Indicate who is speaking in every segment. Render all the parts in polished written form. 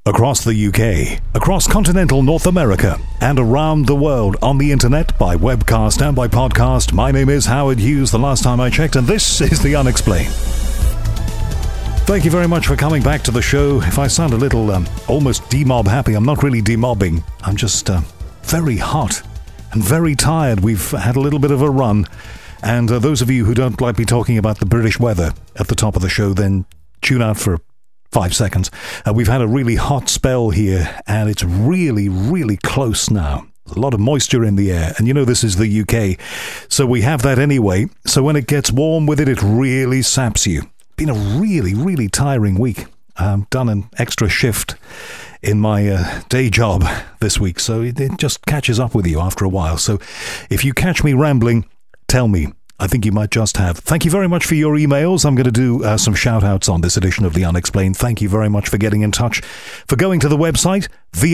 Speaker 1: Across the UK, across continental North America, and around the world on the internet, by webcast and by podcast, my name is Howard Hughes, the last time I checked, and this is The Unexplained. Thank you very much for coming back to the show. If I sound a little almost demob happy, I'm not really demobbing. I'm just very hot and very tired. We've had a little bit of a run, and those of you who don't like me talking about the British weather at the top of the show, then tune out for 5 seconds. We've had a really hot spell here, and it's really, really close now. There's a lot of moisture in the air, and you know this is the UK, so we have that anyway. So when it gets warm with it, it really saps you. Been a really, really tiring week. Done an extra shift in my day job this week, so it just catches up with you after a while. So if you catch me rambling, tell me. I think you might just have. Thank you very much for your emails. I'm going to do some shout-outs on this edition of The Unexplained. Thank you very much for getting in touch, for going to the website,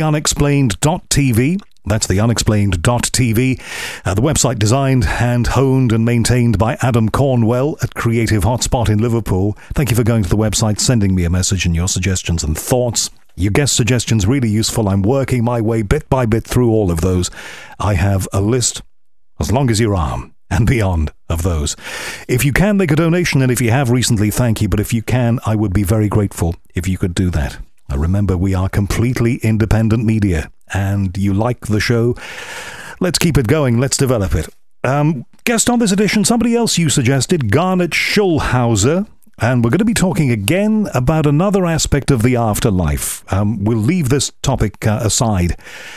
Speaker 1: theunexplained.tv. That's theunexplained.tv. The website designed and honed and maintained by Adam Cornwell at Creative Hotspot in Liverpool. Thank you for going to the website, sending me a message and your suggestions and thoughts. Your guest suggestions really useful. I'm working my way bit by bit through all of those. I have a list as long as your arm and beyond of those. If you can make a donation, and if you have recently, thank you. But if you can, I would be very grateful if you could do that. Remember, we are completely independent media, and you like the show. Let's keep it going. Let's develop it. Guest on this edition, somebody else you suggested, Garnet Schulhauser. And we're going to be talking again about another aspect of the afterlife. We'll leave this topic aside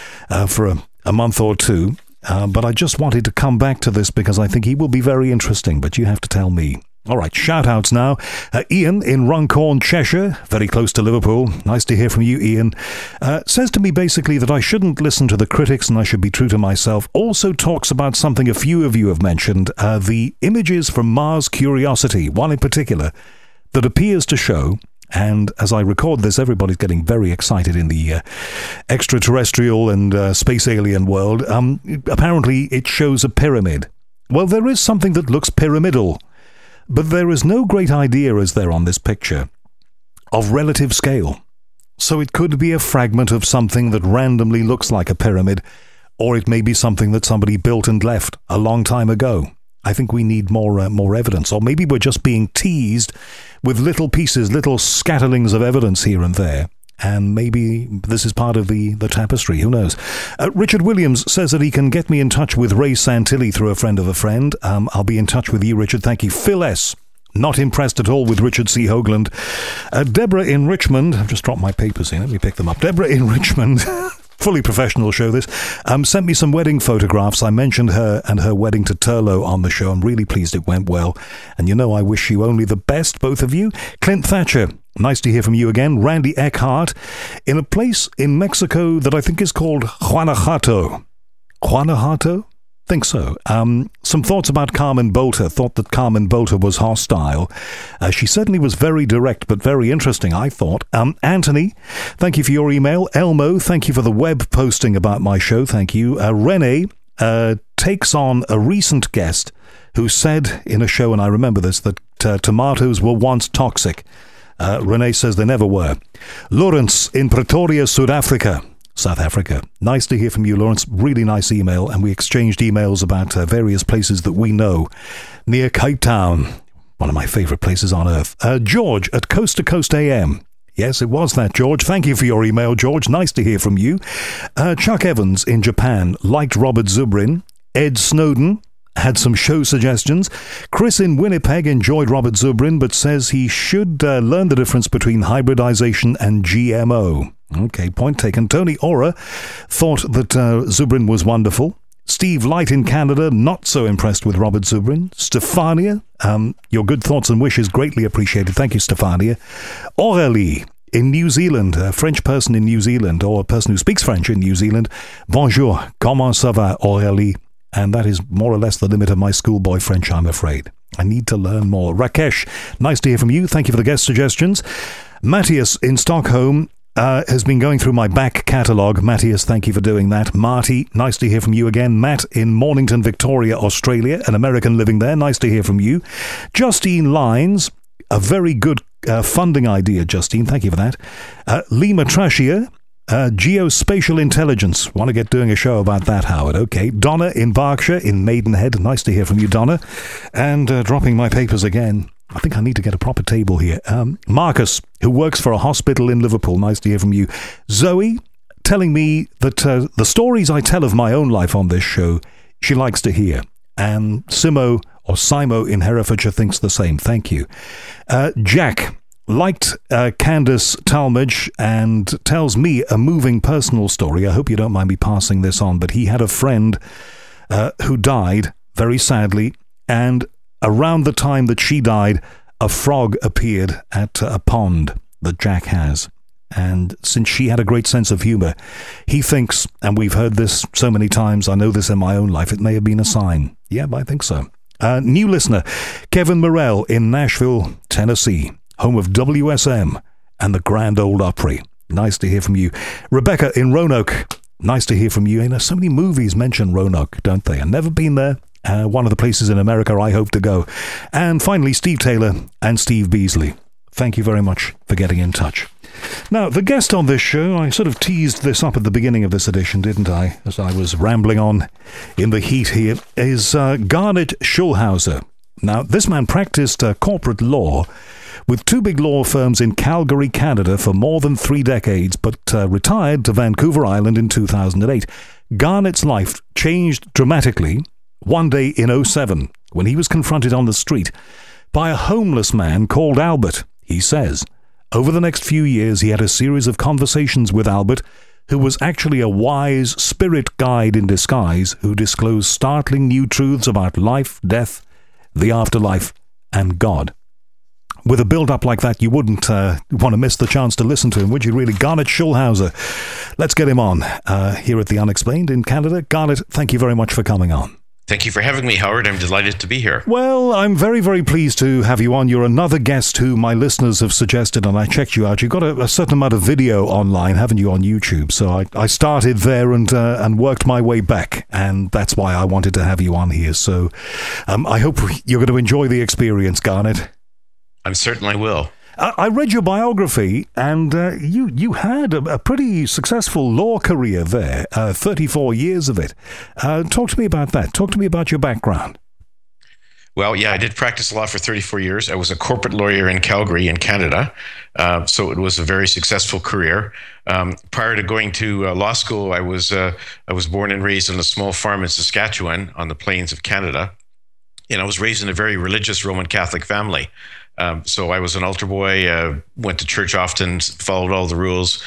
Speaker 1: for a month or two. But I just wanted to come back to this because I think he will be very interesting, but you have to tell me. All right, shout-outs now. Ian in Runcorn, Cheshire, very close to Liverpool. Nice to hear from you, Ian. Says to me basically that I shouldn't listen to the critics and I should be true to myself. Also talks about something a few of you have mentioned, the images from Mars Curiosity, one in particular, that appears to show... And as I record this, everybody's getting very excited in the extraterrestrial and space alien world. Apparently, it shows a pyramid. Well, there is something that looks pyramidal, but there is no great idea, is there, on this picture, of relative scale. So it could be a fragment of something that randomly looks like a pyramid, or it may be something that somebody built and left a long time ago. I think we need more evidence, or maybe we're just being teased with little pieces, little scatterlings of evidence here and there, and maybe this is part of the tapestry, who knows. Richard Williams says that he can get me in touch with Ray Santilli through a friend of a friend. I'll be in touch with you, Richard, thank you. Phil S., not impressed at all with Richard C. Hoagland. Deborah in Richmond, I've just dropped my papers here, let me pick them up. Deborah in Richmond... Fully professional show this, sent me some wedding photographs. I mentioned her and her wedding to Turlo on the show. I'm really pleased it went well. And you know I wish you only the best, both of you. Clint Thatcher, nice to hear from you again. Randy Eckhart, in a place in Mexico that I think is called Guanajuato. Guanajuato? Think so. Some thoughts about Carmen Bolter. Thought that Carmen Bolter was hostile. She certainly was very direct, but very interesting, I thought. Anthony, thank you for your email. Elmo, thank you for the web posting about my show. Thank you. Rene takes on a recent guest who said in a show, and I remember this, that tomatoes were once toxic. Rene says they never were. Lawrence in Pretoria, South Africa. Nice to hear from you, Lawrence. Really nice email, and we exchanged emails about various places that we know near Cape Town, one of my favourite places on earth. George at Coast to Coast AM. Yes, it was that, George. Thank you for your email, George. Nice to hear from you. Chuck Evans in Japan liked Robert Zubrin. Ed Snowden had some show suggestions. Chris in Winnipeg enjoyed Robert Zubrin, but says he should learn the difference between hybridization and GMO. Okay, point taken. Tony Ora thought that Zubrin was wonderful. Steve Light in Canada, not so impressed with Robert Zubrin. Stefania, your good thoughts and wishes greatly appreciated. Thank you, Stefania. Aurélie in New Zealand, a French person in New Zealand, or a person who speaks French in New Zealand. Bonjour, comment ça va, Aurélie? And that is more or less the limit of my schoolboy French, I'm afraid. I need to learn more. Rakesh, nice to hear from you. Thank you for the guest suggestions. Matthias in Stockholm has been going through my back catalogue. Matthias, thank you for doing that. Marty, nice to hear from you again. Matt in Mornington, Victoria, Australia, an American living there. Nice to hear from you. Justine Lines, a very good funding idea, Justine. Thank you for that. Lima Trashia, geospatial intelligence. Want to get doing a show about that, Howard. Okay. Donna in Berkshire, in Maidenhead. Nice to hear from you, Donna. And dropping my papers again. I think I need to get a proper table here. Marcus, who works for a hospital in Liverpool. Nice to hear from you. Zoe, telling me that the stories I tell of my own life on this show, she likes to hear. And Simo in Herefordshire thinks the same. Thank you. Jack liked Candace Talmadge and tells me a moving personal story. I hope you don't mind me passing this on, but he had a friend who died very sadly, and around the time that she died, a frog appeared at a pond that Jack has. And since she had a great sense of humor, he thinks, and we've heard this so many times, I know this in my own life, it may have been a sign. Yeah, I think so. New listener, Kevin Morrell in Nashville, Tennessee, home of WSM and the Grand Ole Opry. Nice to hear from you. Rebecca in Roanoke, nice to hear from you. You know, so many movies mention Roanoke, don't they? I've never been there. One of the places in America I hope to go. And finally, Steve Taylor and Steve Beasley. Thank you very much for getting in touch. Now, the guest on this show, I sort of teased this up at the beginning of this edition, didn't I? As I was rambling on in the heat here, is Garnet Schulhauser. Now, this man practiced corporate law with two big law firms in Calgary, Canada for more than 3 decades, but retired to Vancouver Island in 2008. Garnet's life changed dramatically one day in 2007 when he was confronted on the street by a homeless man called Albert. He says, over the next few years, he had a series of conversations with Albert, who was actually a wise spirit guide in disguise who disclosed startling new truths about life, death, the afterlife, and God. With a build-up like that, you wouldn't want to miss the chance to listen to him, would you really? Garnet Schulhauser. Let's get him on here at The Unexplained in Canada. Garnet, thank you very much for coming on.
Speaker 2: Thank you for having me, Howard. I'm delighted to be here.
Speaker 1: Well, I'm very, very pleased to have you on. You're another guest who my listeners have suggested, and I checked you out. You've got a certain amount of video online, haven't you, on YouTube? So I started there and worked my way back, and that's why I wanted to have you on here. So I hope you're going to enjoy the experience, Garnet.
Speaker 2: I certainly will.
Speaker 1: I read your biography, and you had a pretty successful law career there, 34 years of it. Talk to me about that. Talk to me about your background.
Speaker 2: Well, yeah, I did practice law for 34 years. I was a corporate lawyer in Calgary in Canada, so it was a very successful career. Prior to going to law school, I was born and raised on a small farm in Saskatchewan on the plains of Canada, and I was raised in a very religious Roman Catholic family. So I was an altar boy, went to church often, followed all the rules.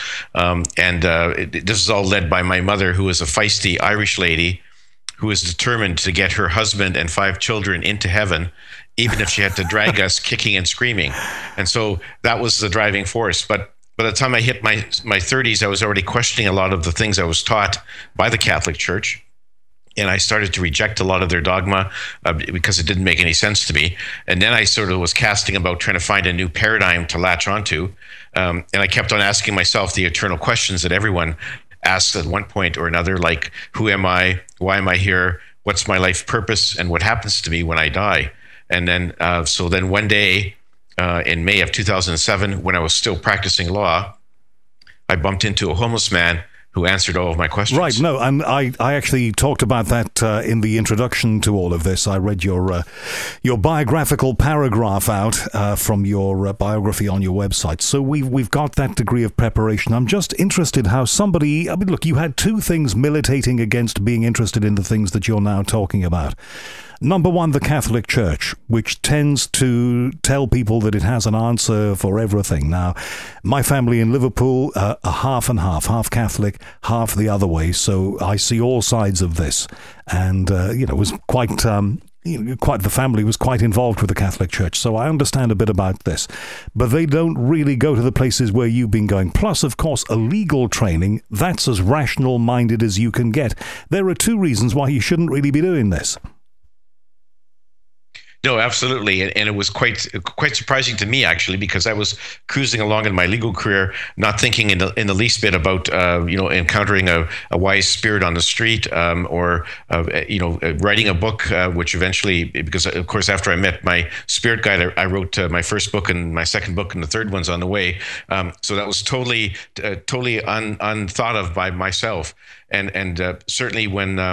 Speaker 2: This was all led by my mother, who was a feisty Irish lady who was determined to get her husband and 5 children into heaven, even if she had to drag us kicking and screaming. And so that was the driving force. But by the time I hit my 30s, I was already questioning a lot of the things I was taught by the Catholic Church. And I started to reject a lot of their dogma because it didn't make any sense to me. And then I sort of was casting about trying to find a new paradigm to latch onto. And I kept on asking myself the eternal questions that everyone asks at one point or another, like, who am I? Why am I here? What's my life purpose? And what happens to me when I die? And then, so then one day in May of 2007, when I was still practicing law, I bumped into a homeless man who answered all of my questions. Right,
Speaker 1: no, and I actually talked about that in the introduction to all of this. I read your biographical paragraph out from your biography on your website. So we've got that degree of preparation. I'm just interested how somebody, I mean, look, you had 2 things militating against being interested in the things that you're now talking about. Number one, the Catholic Church, which tends to tell people that it has an answer for everything. Now, my family in Liverpool are half and half Catholic, half the other way. So I see all sides of this. And, it was quite the family was quite involved with the Catholic Church. So I understand a bit about this. But they don't really go to the places where you've been going. Plus, of course, a legal training, that's as rational-minded as you can get. There are 2 reasons why you shouldn't really be doing this.
Speaker 2: No, absolutely, and it was quite surprising to me actually, because I was cruising along in my legal career, not thinking in the least bit about encountering a wise spirit on the street, or writing a book, which eventually, because of course after I met my spirit guide, I wrote my first book and my second book, and the third one's on the way. So that was totally unthought of by myself, and certainly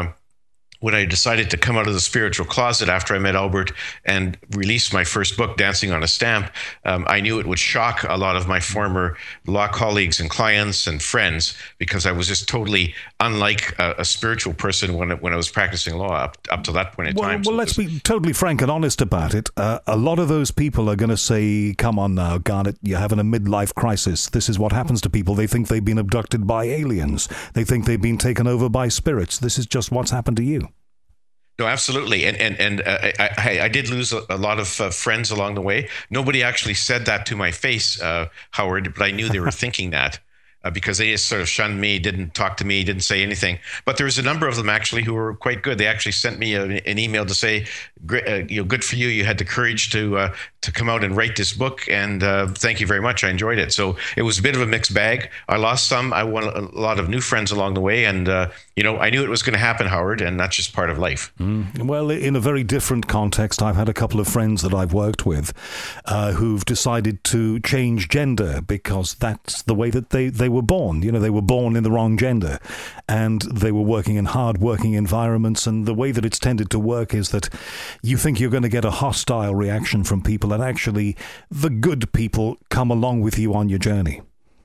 Speaker 2: when I decided to come out of the spiritual closet after I met Albert and release my first book, Dancing on a Stamp, I knew it would shock a lot of my former law colleagues and clients and friends, because I was just totally unlike a spiritual person when I was practicing law up to that point in time.
Speaker 1: Well, let's be totally frank and honest about it. A lot of those people are going to say, come on now, Garnet, you're having a midlife crisis. This is what happens to people. They think they've been abducted by aliens. They think they've been taken over by spirits. This is just what's happened to you.
Speaker 2: No, absolutely, and I did lose a lot of friends along the way. Nobody actually said that to my face, Howard, but I knew they were thinking that. Because they just sort of shunned me, didn't talk to me, didn't say anything. But there was a number of them actually who were quite good. They actually sent me an email to say, good for you. You had the courage to come out and write this book, and thank you very much. I enjoyed it. So it was a bit of a mixed bag. I lost some. I won a lot of new friends along the way, and I knew it was going to happen, Howard, and that's just part of life.
Speaker 1: Well, in a very different context, I've had a couple of friends that I've worked with who've decided to change gender because that's the way that they were born. They were born in the wrong gender, and they were working in hard working environments, and the way that it's tended to work is that you think you're going to get a hostile reaction from people, and actually the good people come along with you on your journey.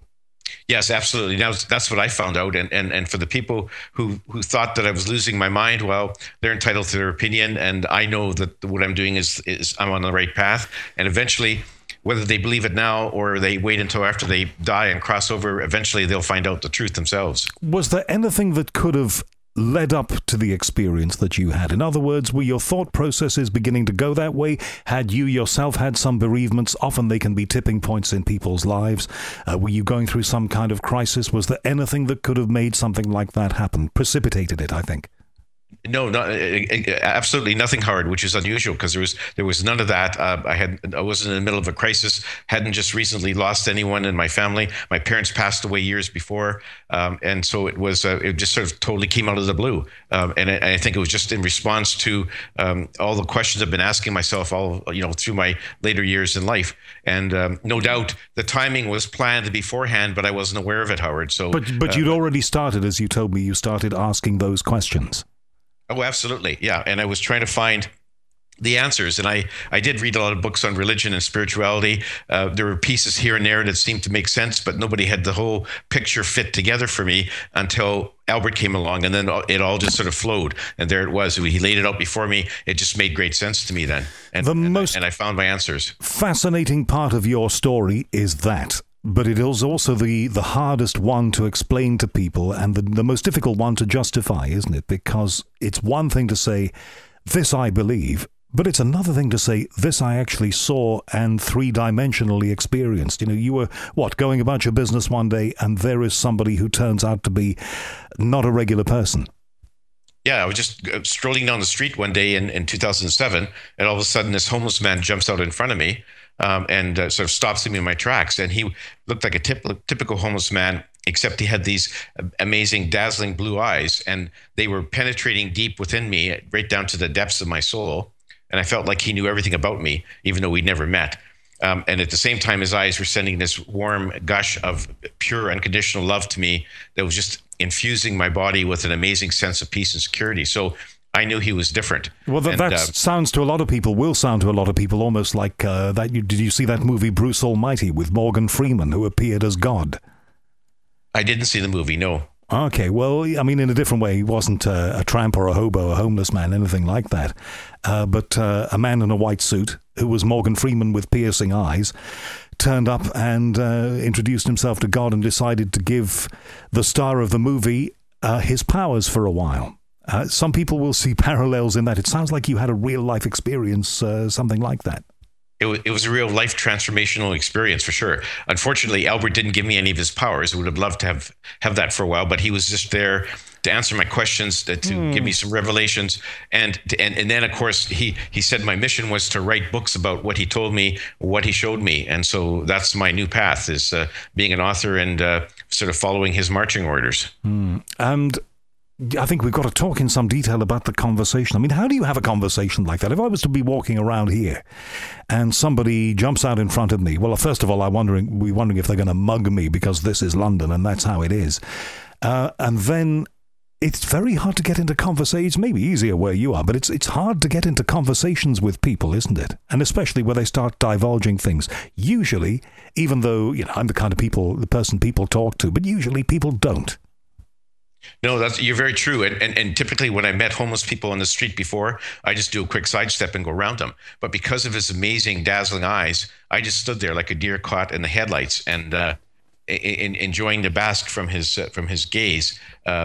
Speaker 2: Yes, absolutely. Now that's what I found out, and for the people who thought that I was losing my mind, well, they're entitled to their opinion, and I know that what I'm doing is I'm on the right path, and eventually, whether they believe it now or they wait until after they die and cross over, eventually they'll find out the truth themselves.
Speaker 1: Was there anything that could have led up to the experience that you had? In other words, were your thought processes beginning to go that way? Had you yourself had some bereavements? Often they can be tipping points in people's lives. Were you going through some kind of crisis? Was there anything that could have made something like that happen? Precipitated it, I think.
Speaker 2: No, absolutely nothing, Howard, which is unusual because there was none of that. I wasn't in the middle of a crisis. Hadn't just recently lost anyone in my family. My parents passed away years before, and so it just sort of totally came out of the blue. And I think it was just in response to all the questions I've been asking myself through my later years in life. And no doubt the timing was planned beforehand, but I wasn't aware of it, Howard. So,
Speaker 1: but you'd already started, as you told me, you started asking those questions.
Speaker 2: Oh, absolutely. Yeah. And I was trying to find the answers. And I did read a lot of books on religion and spirituality. There were pieces here and there that seemed to make sense, but nobody had the whole picture fit together for me until Albert came along, and then it all just sort of flowed. And there it was. He laid it out before me. It just made great sense to me then. And I found my answers.
Speaker 1: Fascinating part of your story is that. But it is also the hardest one to explain to people, and the most difficult one to justify, isn't it? Because it's one thing to say, this I believe, but it's another thing to say, this I actually saw and three-dimensionally experienced. You were, going about your business one day, and there is somebody who turns out to be not a regular person.
Speaker 2: Yeah, I was just strolling down the street one day in 2007, and all of a sudden this homeless man jumps out in front of me. And sort of stops me in my tracks. And he looked like a typical homeless man, except he had these amazing, dazzling blue eyes, and they were penetrating deep within me, right down to the depths of my soul. And I felt like he knew everything about me, even though we'd never met. And at the same time, his eyes were sending this warm gush of pure, unconditional love to me that was just infusing my body with an amazing sense of peace and security. So I knew he was different.
Speaker 1: Well, that sounds to a lot of people, will sound to a lot of people almost like that. Did you see that movie Bruce Almighty with Morgan Freeman, who appeared as God?
Speaker 2: I didn't see the movie, no.
Speaker 1: Okay, well, I mean, in a different way. He wasn't a tramp or a hobo, a homeless man, anything like that. But a man in a white suit, who was Morgan Freeman with piercing eyes, turned up and introduced himself to God and decided to give the star of the movie his powers for a while. Some people will see parallels in that. It sounds like you had a real-life experience, something like that.
Speaker 2: It was a real life transformational experience for sure. Unfortunately, Albert didn't give me any of his powers. I would have loved to have that for a while, but he was just there to answer my questions, to give me some revelations, and then of course he said my mission was to write books about what he told me, what he showed me, and so that's my new path, is being an author and sort of following his marching orders.
Speaker 1: And I think we've got to talk in some detail about the conversation. I mean, how do you have a conversation like that? If I was to be walking around here and somebody jumps out in front of me, well, first of all, we're wondering if they're going to mug me, because this is London and that's how it is. And then it's very hard to get into conversations. It's maybe easier where you are, but it's hard to get into conversations with people, isn't it? And especially where they start divulging things. Usually, even though, I'm the person people talk to, but usually people don't.
Speaker 2: No, you're very true. And typically when I met homeless people on the street before, I just do a quick sidestep and go around them. But because of his amazing, dazzling eyes, I just stood there like a deer caught in the headlights and enjoying the bask from his gaze.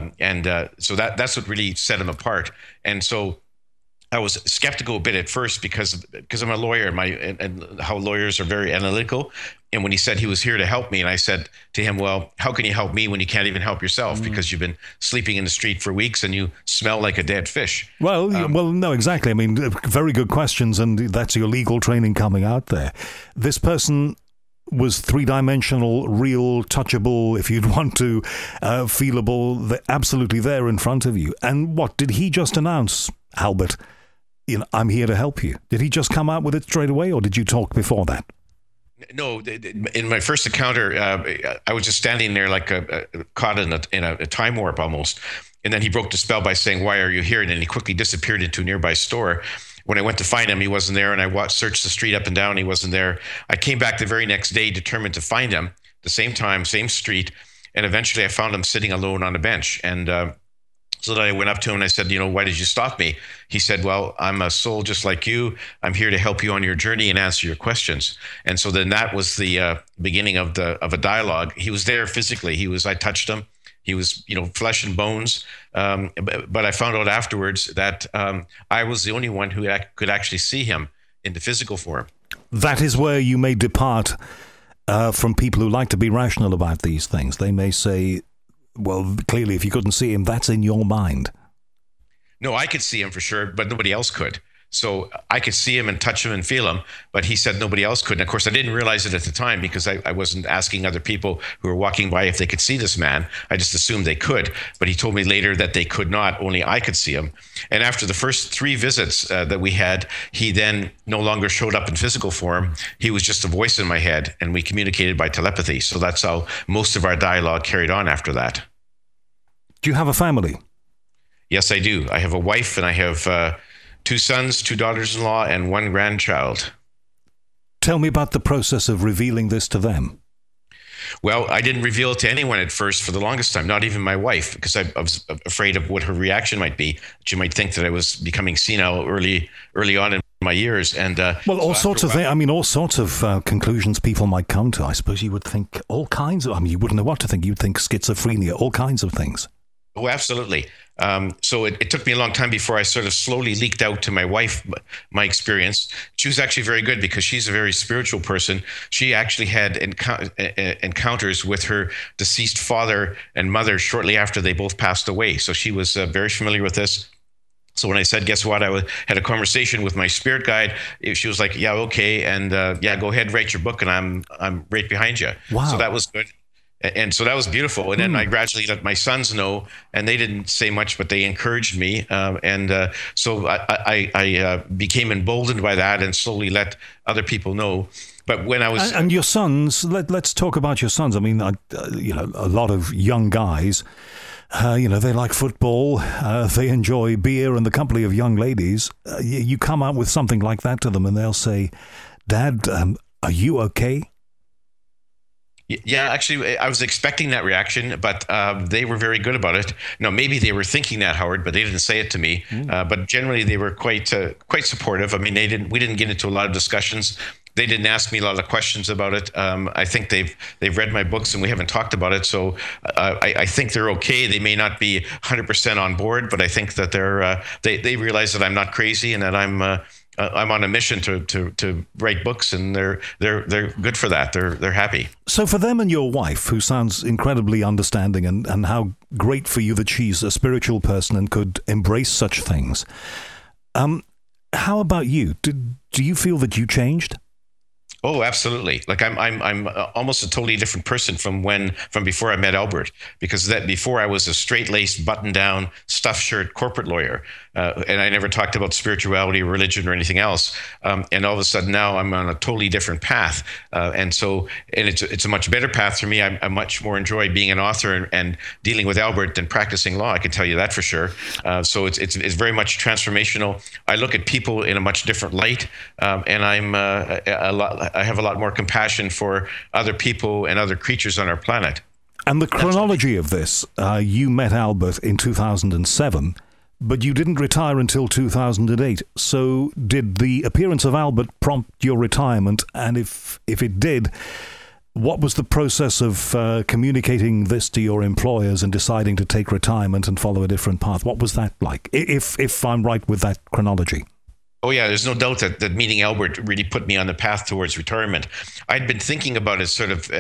Speaker 2: So that's what really set him apart. And so I was skeptical a bit at first because I'm a lawyer and how lawyers are very analytical. And when he said he was here to help me, and I said to him, well, how can you help me when you can't even help yourself, because you've been sleeping in the street for weeks and you smell like a dead fish?
Speaker 1: Well, no, exactly. I mean, very good questions, and that's your legal training coming out there. This person was three-dimensional, real, touchable, if you'd want to, feelable, absolutely there in front of you. And what, did he just announce, Albert, I'm here to help you? Did he just come out with it straight away, or did you talk before that?
Speaker 2: No, in my first encounter, I was just standing there like caught in a time warp almost. And then he broke the spell by saying, "Why are you here?" And then he quickly disappeared into a nearby store. When I went to find him, he wasn't there. And I searched the street up and down. He wasn't there. I came back the very next day, determined to find him, the same time, same street. And eventually I found him sitting alone on a bench. And so that I went up to him and I said, "Why did you stop me?" He said, "Well, I'm a soul just like you. I'm here to help you on your journey and answer your questions." And so then that was the beginning of a dialogue. He was there physically. I touched him. He was, flesh and bones. But I found out afterwards that I was the only one who could actually see him in the physical form.
Speaker 1: That is where you may depart from people who like to be rational about these things. They may say, well, clearly, if you couldn't see him, that's in your mind.
Speaker 2: No, I could see him for sure, but nobody else could. So I could see him and touch him and feel him, but he said nobody else could. And of course, I didn't realize it at the time because I wasn't asking other people who were walking by if they could see this man. I just assumed they could. But he told me later that they could not, only I could see him. And after the first 3 visits that we had, he then no longer showed up in physical form. He was just a voice in my head, and we communicated by telepathy. So that's how most of our dialogue carried on after that.
Speaker 1: Do you have a family?
Speaker 2: Yes, I do. I have a wife, and I have 2 sons, 2 daughters-in-law, and 1 grandchild.
Speaker 1: Tell me about the process of revealing this to them.
Speaker 2: Well, I didn't reveal it to anyone at first for the longest time, not even my wife, because I was afraid of what her reaction might be. She might think that I was becoming senile early on in my years. And
Speaker 1: all sorts of things. I mean, all sorts of conclusions people might come to. I suppose you would think all kinds of. I mean, you wouldn't know what to think. You'd think schizophrenia, all kinds of things.
Speaker 2: Oh, absolutely. So it took me a long time before I sort of slowly leaked out to my wife my experience. She was actually very good because she's a very spiritual person. She actually had encounters with her deceased father and mother shortly after they both passed away. So she was very familiar with this. So when I said, guess what, had a conversation with my spirit guide, she was like, yeah, okay. And go ahead, write your book. And I'm right behind you.
Speaker 1: Wow.
Speaker 2: So that was good. And so that was beautiful. And then I gradually let my sons know, and they didn't say much, but they encouraged me. So I became emboldened by that and slowly let other people know. But when I was...
Speaker 1: And your sons, let's talk about your sons. I mean, a lot of young guys, they like football, they enjoy beer and the company of young ladies. You come out with something like that to them and they'll say, "Dad, are you okay?"
Speaker 2: Yeah, actually, I was expecting that reaction, but they were very good about it. No, maybe they were thinking that, Howard, but they didn't say it to me. But generally, they were quite supportive. I mean, we didn't get into a lot of discussions. They didn't ask me a lot of questions about it. I think they've read my books and we haven't talked about it. So I think they're okay. They may not be 100% on board, but I think that they realize that I'm not crazy and that I'm I'm on a mission to write books, and they're good for that. They're happy.
Speaker 1: So for them and your wife, who sounds incredibly understanding, and how great for you that she's a spiritual person and could embrace such things. How about you? Do you feel that you changed?
Speaker 2: Oh, absolutely. Like I'm almost a totally different person from before I met Albert, because that before I was a straight-laced, button-down, stuffed shirt corporate lawyer, and I never talked about spirituality, religion, or anything else. And all of a sudden now I'm on a totally different path, and it's a much better path for me. I much more enjoy being an author and dealing with Albert than practicing law. I can tell you that for sure. So it's very much transformational. I look at people in a much different light, and I have a lot more compassion for other people and other creatures on our planet.
Speaker 1: And the chronology of this, you met Albert in 2007, but you didn't retire until 2008. So did the appearance of Albert prompt your retirement? And if it did, what was the process of communicating this to your employers and deciding to take retirement and follow a different path? What was that like, if I'm right with that chronology?
Speaker 2: Oh, yeah, there's no doubt that meeting Albert really put me on the path towards retirement. I'd been thinking about it sort of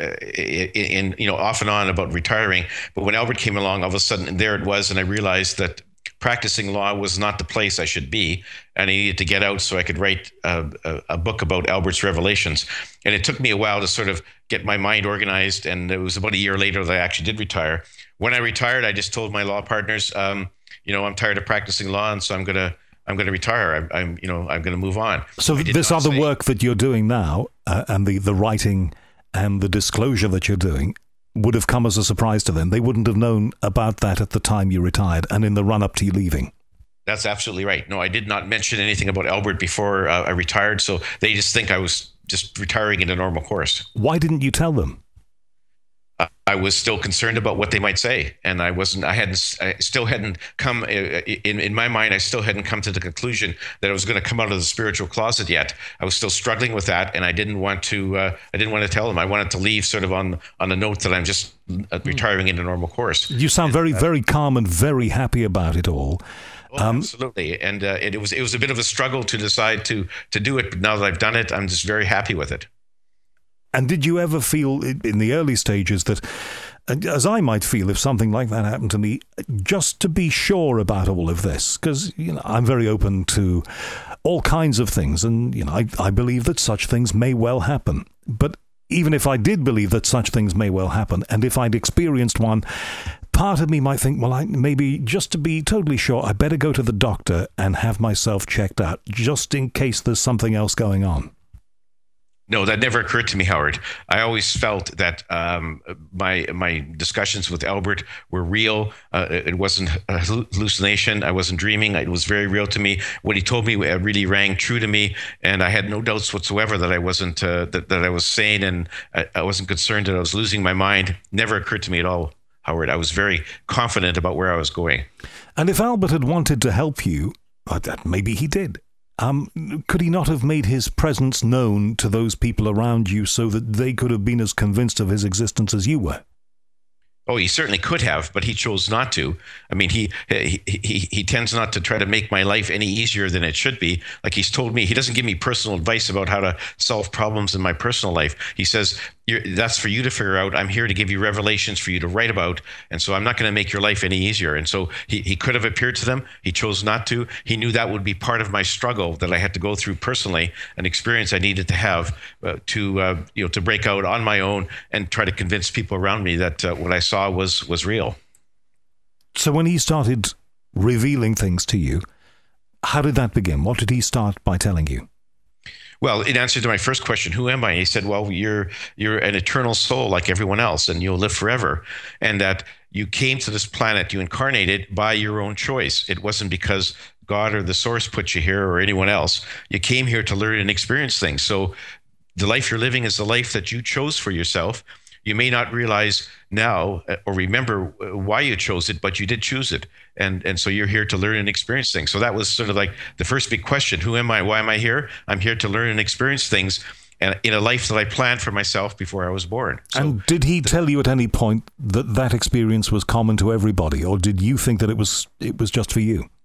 Speaker 2: off and on about retiring. But when Albert came along, all of a sudden, there it was. And I realized that practicing law was not the place I should be. And I needed to get out so I could write a book about Albert's revelations. And it took me a while to sort of get my mind organized. And it was about a year later that I actually did retire. When I retired, I just told my law partners, I'm tired of practicing law. And so I'm going to retire. I'm going to move on.
Speaker 1: So this other work that you're doing now, and the writing and the disclosure that you're doing, would have come as a surprise to them. They wouldn't have known about that at the time you retired and in the run-up to you leaving.
Speaker 2: That's absolutely right. No, I did not mention anything about Albert before I retired, so they just think I was just retiring in a normal course.
Speaker 1: Why didn't you tell them?
Speaker 2: I was still concerned about what they might say, and I still hadn't come in my mind. I still hadn't come to the conclusion that I was going to come out of the spiritual closet yet. I was still struggling with that, and I didn't want to tell them. I wanted to leave sort of on a note that I'm just retiring in a normal course.
Speaker 1: You sound very, very calm and very happy about it all.
Speaker 2: Oh, absolutely, and it was a bit of a struggle to decide to do it. But now that I've done it, I'm just very happy with it.
Speaker 1: And did you ever feel in the early stages that, as I might feel if something like that happened to me, just to be sure about all of this, because I'm very open to all kinds of things, and I believe that such things may well happen. But even if I did believe that such things may well happen, and if I'd experienced one, part of me might think, well, maybe just to be totally sure, I better go to the doctor and have myself checked out, just in case there's something else going on.
Speaker 2: No, that never occurred to me, Howard. I always felt that my discussions with Albert were real. It wasn't a hallucination. I wasn't dreaming. It was very real to me. What he told me really rang true to me, and I had no doubts whatsoever that I wasn't that I was sane, and I wasn't concerned that I was losing my mind. Never occurred to me at all, Howard. I was very confident about where I was going.
Speaker 1: And if Albert had wanted to help you, maybe he did. Could he not have made his presence known to those people around you so that they could have been as convinced of his existence as you were?
Speaker 2: Oh, he certainly could have, but he chose not to. I mean, he tends not to try to make my life any easier than it should be. Like he's told me, he doesn't give me personal advice about how to solve problems in my personal life. He says, that's for you to figure out. I'm here to give you revelations for you to write about. And so I'm not going to make your life any easier. And so he could have appeared to them. He chose not to. He knew that would be part of my struggle that I had to go through personally, an experience I needed to have to break out on my own and try to convince people around me that what I saw was real.
Speaker 1: So when he started revealing things to you, how did that begin? What did he start by telling you?
Speaker 2: Well, in answer to my first question, who am I? He said, well, you're an eternal soul like everyone else, and you'll live forever. And that you came to this planet, you incarnated by your own choice. It wasn't because God or the source put you here or anyone else. You came here to learn and experience things. So the life you're living is the life that you chose for yourself. You may not realize now or remember why you chose it, but you did choose it. And so you're here to learn and experience things. So that was sort of like the first big question. Who am I? Why am I here? I'm here to learn and experience things in a life that I planned for myself before I was born. So,
Speaker 1: and did he tell you at any point that experience was common to everybody, or did you think that it was just for you?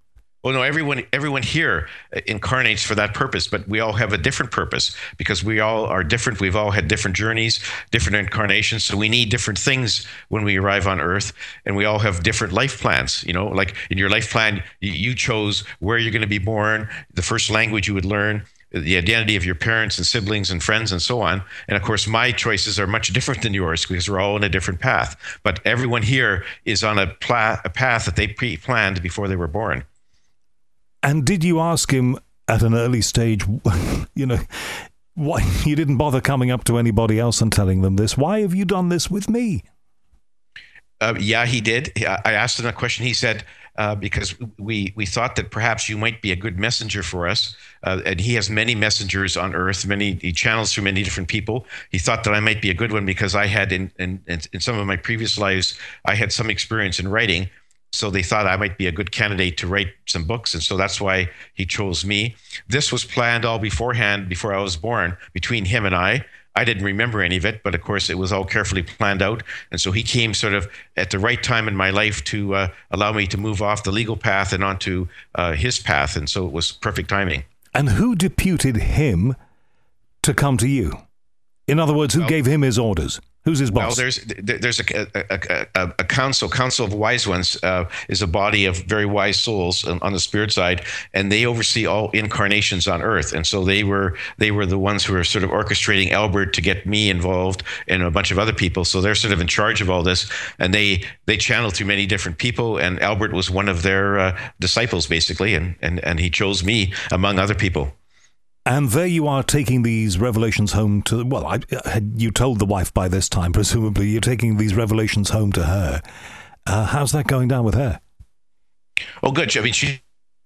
Speaker 2: Oh no, everyone here incarnates for that purpose, but we all have a different purpose because we all are different. We've all had different journeys, different incarnations, so we need different things when we arrive on Earth, and we all have different life plans. Like in your life plan, you chose where you're going to be born, the first language you would learn, the identity of your parents and siblings and friends and so on. And of course, my choices are much different than yours because we're all on a different path. But everyone here is on a path that they pre-planned before they were born.
Speaker 1: And did you ask him at an early stage, why you didn't bother coming up to anybody else and telling them this? Why have you done this with me?
Speaker 2: Yeah, he did. I asked him a question. He said, because we thought that perhaps you might be a good messenger for us. And he has many messengers on Earth, he channels through many different people. He thought that I might be a good one because I had, in some of my previous lives, I had some experience in writing. So they thought I might be a good candidate to write some books. And so that's why he chose me. This was planned all beforehand, before I was born, between him and I. I didn't remember any of it, but of course it was all carefully planned out. And so he came sort of at the right time in my life to allow me to move off the legal path and onto his path. And so it was perfect timing. And
Speaker 1: who deputed him to come to you? In other words, who gave him his orders? Who's his boss?
Speaker 2: Well, there's a council of wise ones is a body of very wise souls on the spirit side, and they oversee all incarnations on Earth. And so they were the ones who were sort of orchestrating Albert to get me involved and a bunch of other people. So they're sort of in charge of all this, and they channel through many different people. And Albert was one of their disciples, basically, and he chose me among other people.
Speaker 1: And there you are taking these revelations home to, you told the wife by this time, presumably you're taking these revelations home to her. How's that going down with her?
Speaker 2: Oh, good. I mean, she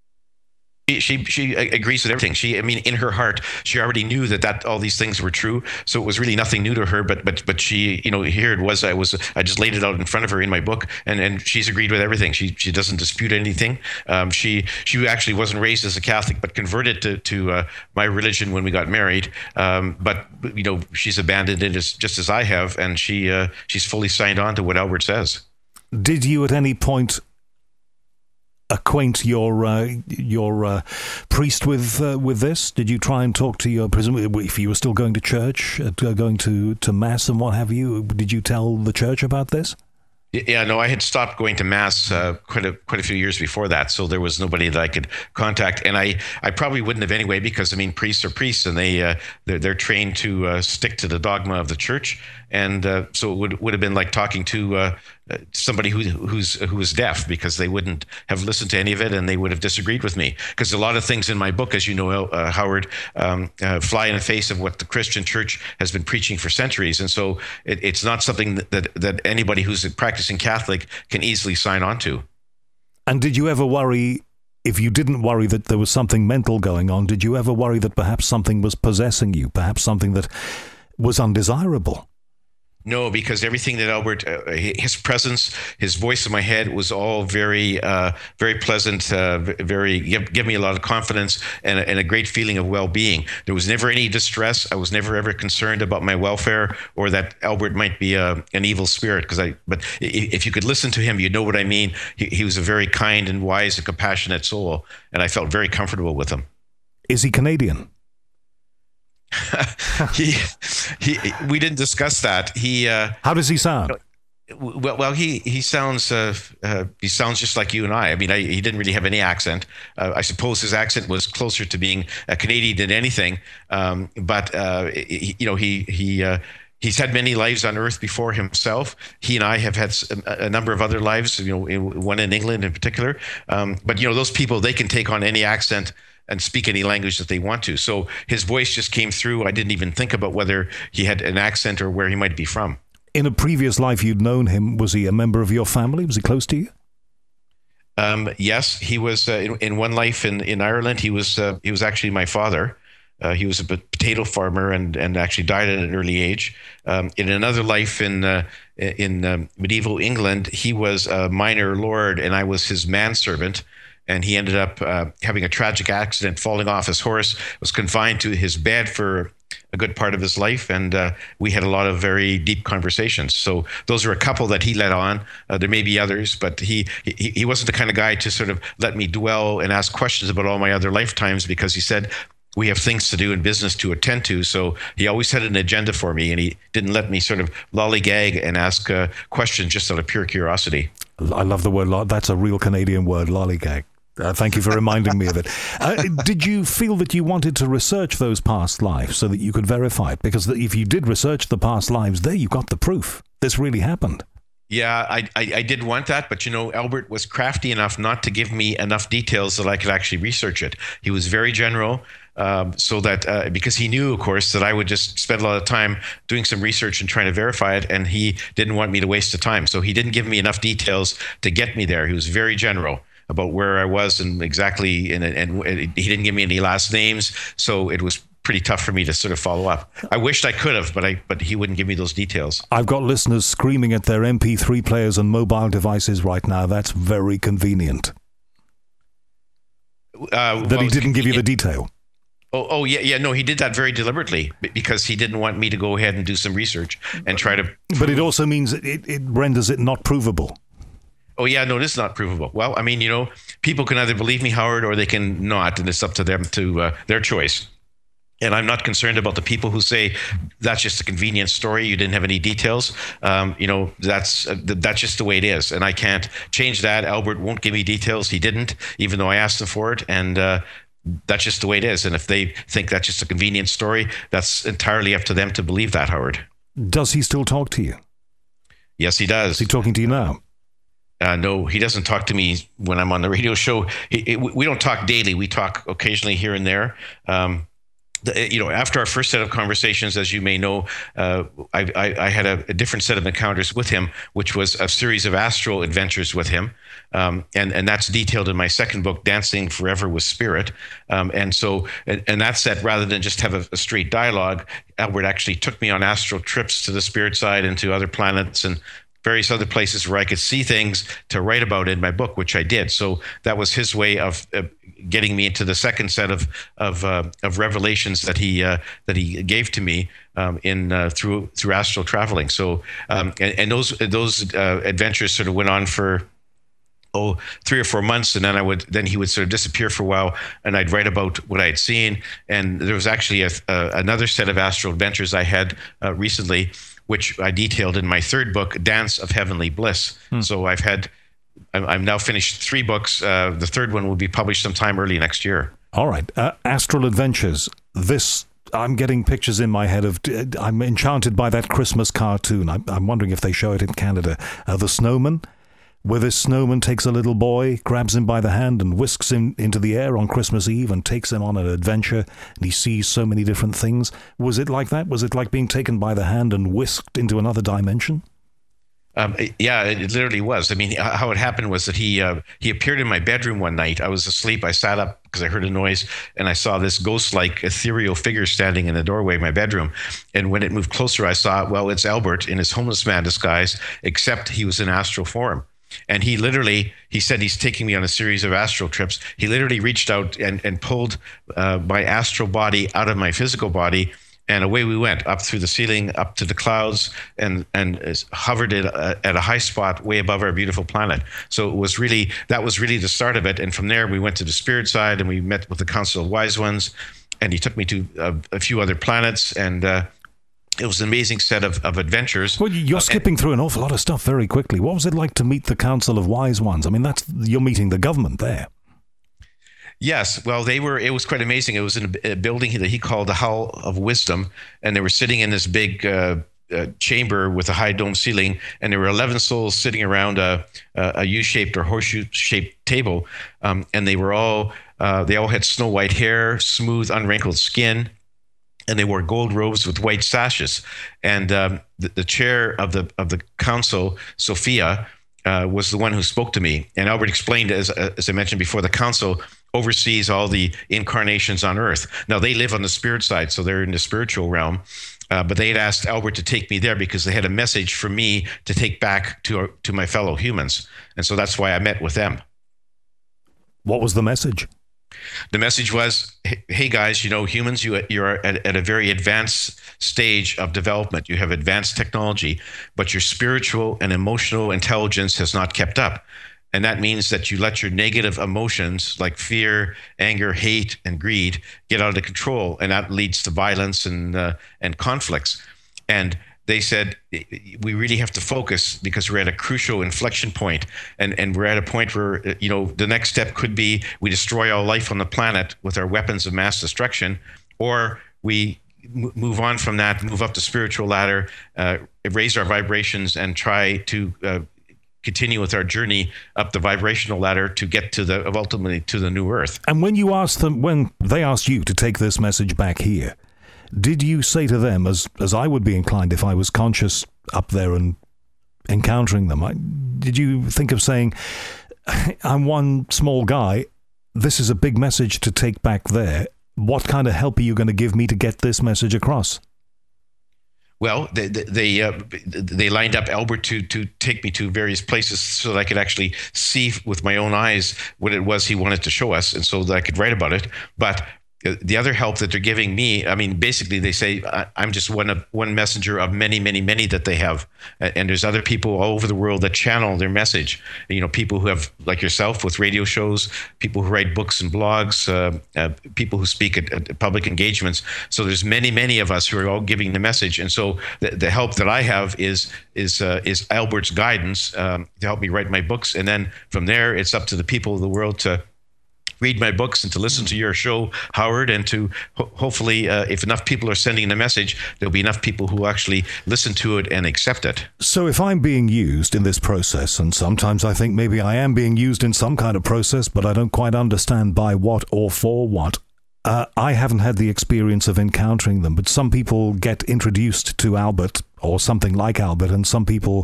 Speaker 2: agrees with everything. In her heart, she already knew that all these things were true. So it was really nothing new to her. But she, here it was. I just laid it out in front of her in my book, and she's agreed with everything. She doesn't dispute anything. She actually wasn't raised as a Catholic, but converted to my religion when we got married. But she's abandoned it just as I have, and she's fully signed on to what Albert says.
Speaker 1: Did you at any point acquaint your priest with this? Did you try and talk to your, presumably, if you were still going to church, going to mass and what have you? Did you tell the church about this?
Speaker 2: Yeah, no, I had stopped going to mass quite a few years before that, so there was nobody that I could contact, and I probably wouldn't have anyway, because priests are priests, and they're trained to stick to the dogma of the church, and so it would have been like talking to somebody who was deaf, because they wouldn't have listened to any of it, and they would have disagreed with me, because a lot of things in my book, as you know, Howard, fly in the face of what the Christian church has been preaching for centuries, and so it's not something that anybody who's a practicing Catholic can easily sign on to.
Speaker 1: And did you ever worry, if you didn't worry that there was something mental going on, did you ever worry that perhaps something was possessing you, perhaps something that was undesirable?
Speaker 2: No, because everything that Albert, his presence, his voice in my head was all very, very pleasant, give me a lot of confidence and a great feeling of well-being. There was never any distress. I was never ever concerned about my welfare or that Albert might be an evil spirit. But if you could listen to him, you know what I mean. He was a very kind and wise and compassionate soul, and I felt very comfortable with him.
Speaker 1: Is he Canadian?
Speaker 2: We didn't discuss that.
Speaker 1: How does he sound?
Speaker 2: Well, he sounds just like you and I. He didn't really have any accent. I suppose his accent was closer to being a Canadian than anything. He's had many lives on Earth before himself. He and I have had a number of other lives. One in England in particular. But those people, they can take on any accent and speak any language that they want to. So his voice just came through. I didn't even think about whether he had an accent or where he might be from.
Speaker 1: In a previous life you'd known him, was he a member of your family? Was he close to you?
Speaker 2: Yes, he was. In one life in Ireland, he was actually my father. He was a potato farmer and actually died at an early age. In another life in medieval England, he was a minor lord and I was his manservant. And he ended up having a tragic accident, falling off his horse, was confined to his bed for a good part of his life, and we had a lot of very deep conversations. So those are a couple that he led on. There may be others, but he wasn't the kind of guy to sort of let me dwell and ask questions about all my other lifetimes, because he said, we have things to do in business to attend to. So he always had an agenda for me, and he didn't let me sort of lollygag and ask questions just out of pure curiosity.
Speaker 1: I love the word. That's a real Canadian word, lollygag. Thank you for reminding me of it. Did you feel that you wanted to research those past lives so that you could verify it? Because if you did research the past lives, there you got the proof. This really happened.
Speaker 2: Yeah, I did want that, but Albert was crafty enough not to give me enough details that I could actually research it. He was very general, so that because he knew, of course, that I would just spend a lot of time doing some research and trying to verify it, and he didn't want me to waste the time. So he didn't give me enough details to get me there. He was very general about where I was and exactly, and he didn't give me any last names, so it was pretty tough for me to sort of follow up. I wished I could have, but he wouldn't give me those details.
Speaker 1: I've got listeners screaming at their MP3 players and mobile devices right now. That's very convenient. That he didn't give you the detail.
Speaker 2: Oh yeah. No, he did that very deliberately because he didn't want me to go ahead and do some research and try to.
Speaker 1: But it also means it renders it not provable.
Speaker 2: Oh, yeah, no, this is not provable. Well, I mean, people can either believe me, Howard, or they can not, and it's up to them to their choice. And I'm not concerned about the people who say that's just a convenient story. You didn't have any details. That's just the way it is, and I can't change that. Albert won't give me details. He didn't, even though I asked him for it, and that's just the way it is. And if they think that's just a convenient story, that's entirely up to them to believe that, Howard.
Speaker 1: Does he still talk to you?
Speaker 2: Yes, he does.
Speaker 1: Is he talking to you now?
Speaker 2: No, he doesn't talk to me when I'm on the radio show. We don't talk daily. We talk occasionally here and there. After our first set of conversations, as you may know, I had a different set of encounters with him, which was a series of astral adventures with him. And that's detailed in my second book, Dancing Forever with Spirit. And that set, rather than just have a straight dialogue, Albert actually took me on astral trips to the spirit side and to other planets and various other places where I could see things to write about in my book, which I did. So that was his way of getting me into the second set of revelations that he gave to me through astral traveling. So and those adventures sort of went on for 3 or 4 months, and then he would sort of disappear for a while, and I'd write about what I had seen. And there was actually another set of astral adventures I had recently, which I detailed in my third book, Dance of Heavenly Bliss. So I'm now finished 3 books. The third one will be published sometime early next year. All right.
Speaker 1: Astral Adventures. I'm getting pictures in my head I'm enchanted by that Christmas cartoon. I'm wondering if they show it in Canada. The Snowman, where this snowman takes a little boy, grabs him by the hand and whisks him into the air on Christmas Eve and takes him on an adventure, and he sees so many different things. Was it like that? Was it like being taken by the hand and whisked into another dimension?
Speaker 2: Yeah, it literally was. I mean, how it happened was that he appeared in my bedroom one night. I was asleep. I sat up because I heard a noise, and I saw this ghost-like ethereal figure standing in the doorway of my bedroom. And when it moved closer, I saw, well, it's Albert in his homeless man disguise, except he was in astral form. And he said he's taking me on a series of astral trips. He literally reached out and pulled my astral body out of my physical body, and away we went, up through the ceiling, up to the clouds, and hovered at a high spot way above our beautiful planet. So that was really the start of it. And from there, we went to the spirit side, and we met with the Council of Wise Ones, and he took me to a few other planets, and it was an amazing set of adventures. Well,
Speaker 1: you're skipping through an awful lot of stuff very quickly. What was it like to meet the Council of Wise Ones? I mean, you're meeting the government there.
Speaker 2: Yes, well, it was quite amazing. It was in a building that he called the Hall of Wisdom, and they were sitting in this big chamber with a high dome ceiling, and there were 11 souls sitting around a U-shaped or horseshoe-shaped table, and they all had snow white hair, smooth, unwrinkled skin, and they wore gold robes with white sashes. And the chair of the council, Sophia, was the one who spoke to me. And Albert explained, as I mentioned before, the council oversees all the incarnations on Earth. Now, they live on the spirit side, so they're in the spiritual realm. But they had asked Albert to take me there because they had a message for me to take back to my fellow humans. And so that's why I met with them.
Speaker 1: What was the message?
Speaker 2: The message was, hey guys, humans, you're at a very advanced stage of development. You have advanced technology, but your spiritual and emotional intelligence has not kept up. And that means that you let your negative emotions like fear, anger, hate, and greed get out of control. And that leads to violence and conflicts. And they said, we really have to focus because we're at a crucial inflection point. And we're at a point where, the next step could be we destroy all life on the planet with our weapons of mass destruction, or we move on from that, move up the spiritual ladder, raise our vibrations, and try to continue with our journey up the vibrational ladder to get to ultimately to the new earth.
Speaker 1: And when they asked you to take this message back here, did you say to them, as I would be inclined if I was conscious up there and encountering them, did you think of saying, I'm one small guy, this is a big message to take back there, what kind of help are you going to give me to get this message across?
Speaker 2: Well, they lined up Albert to take me to various places so that I could actually see with my own eyes what it was he wanted to show us, and so that I could write about it. But the other help that they're giving me, I mean, basically they say I'm just one messenger of many, many, many that they have, and there's other people all over the world that channel their message. People who have, like yourself, with radio shows, people who write books and blogs, people who speak at public engagements. So there's many, many of us who are all giving the message, and so the help that I have is Albert's guidance to help me write my books, and then from there it's up to the people of the world to read my books and to listen to your show, Howard, and to hopefully, if enough people are sending the message, there'll be enough people who actually listen to it and accept it.
Speaker 1: So if I'm being used in this process, and sometimes I think maybe I am being used in some kind of process, but I don't quite understand by what or for what, I haven't had the experience of encountering them, but some people get introduced to Albert or something like Albert, and some people,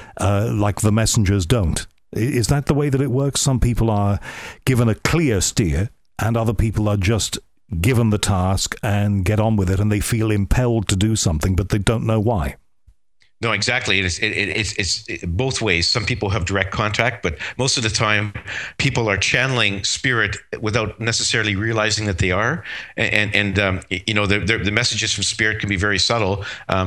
Speaker 1: like the messengers, don't. Is that the way that it works? Some people are given a clear steer, and other people are just given the task and get on with it, and they feel impelled to do something, but they don't know why.
Speaker 2: No, exactly. It's both ways. Some people have direct contact, but most of the time, people are channeling spirit without necessarily realizing that they are. And the messages from spirit can be very subtle,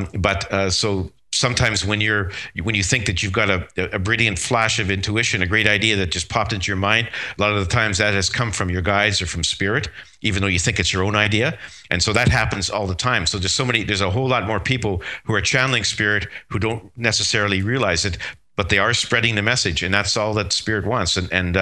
Speaker 2: but sometimes when you think that you've got a brilliant flash of intuition, a great idea that just popped into your mind, a lot of the times that has come from your guides or from spirit, even though you think it's your own idea. And so that happens all the time. So there's a whole lot more people who are channeling spirit who don't necessarily realize it, but they are spreading the message, and that's all that spirit wants. And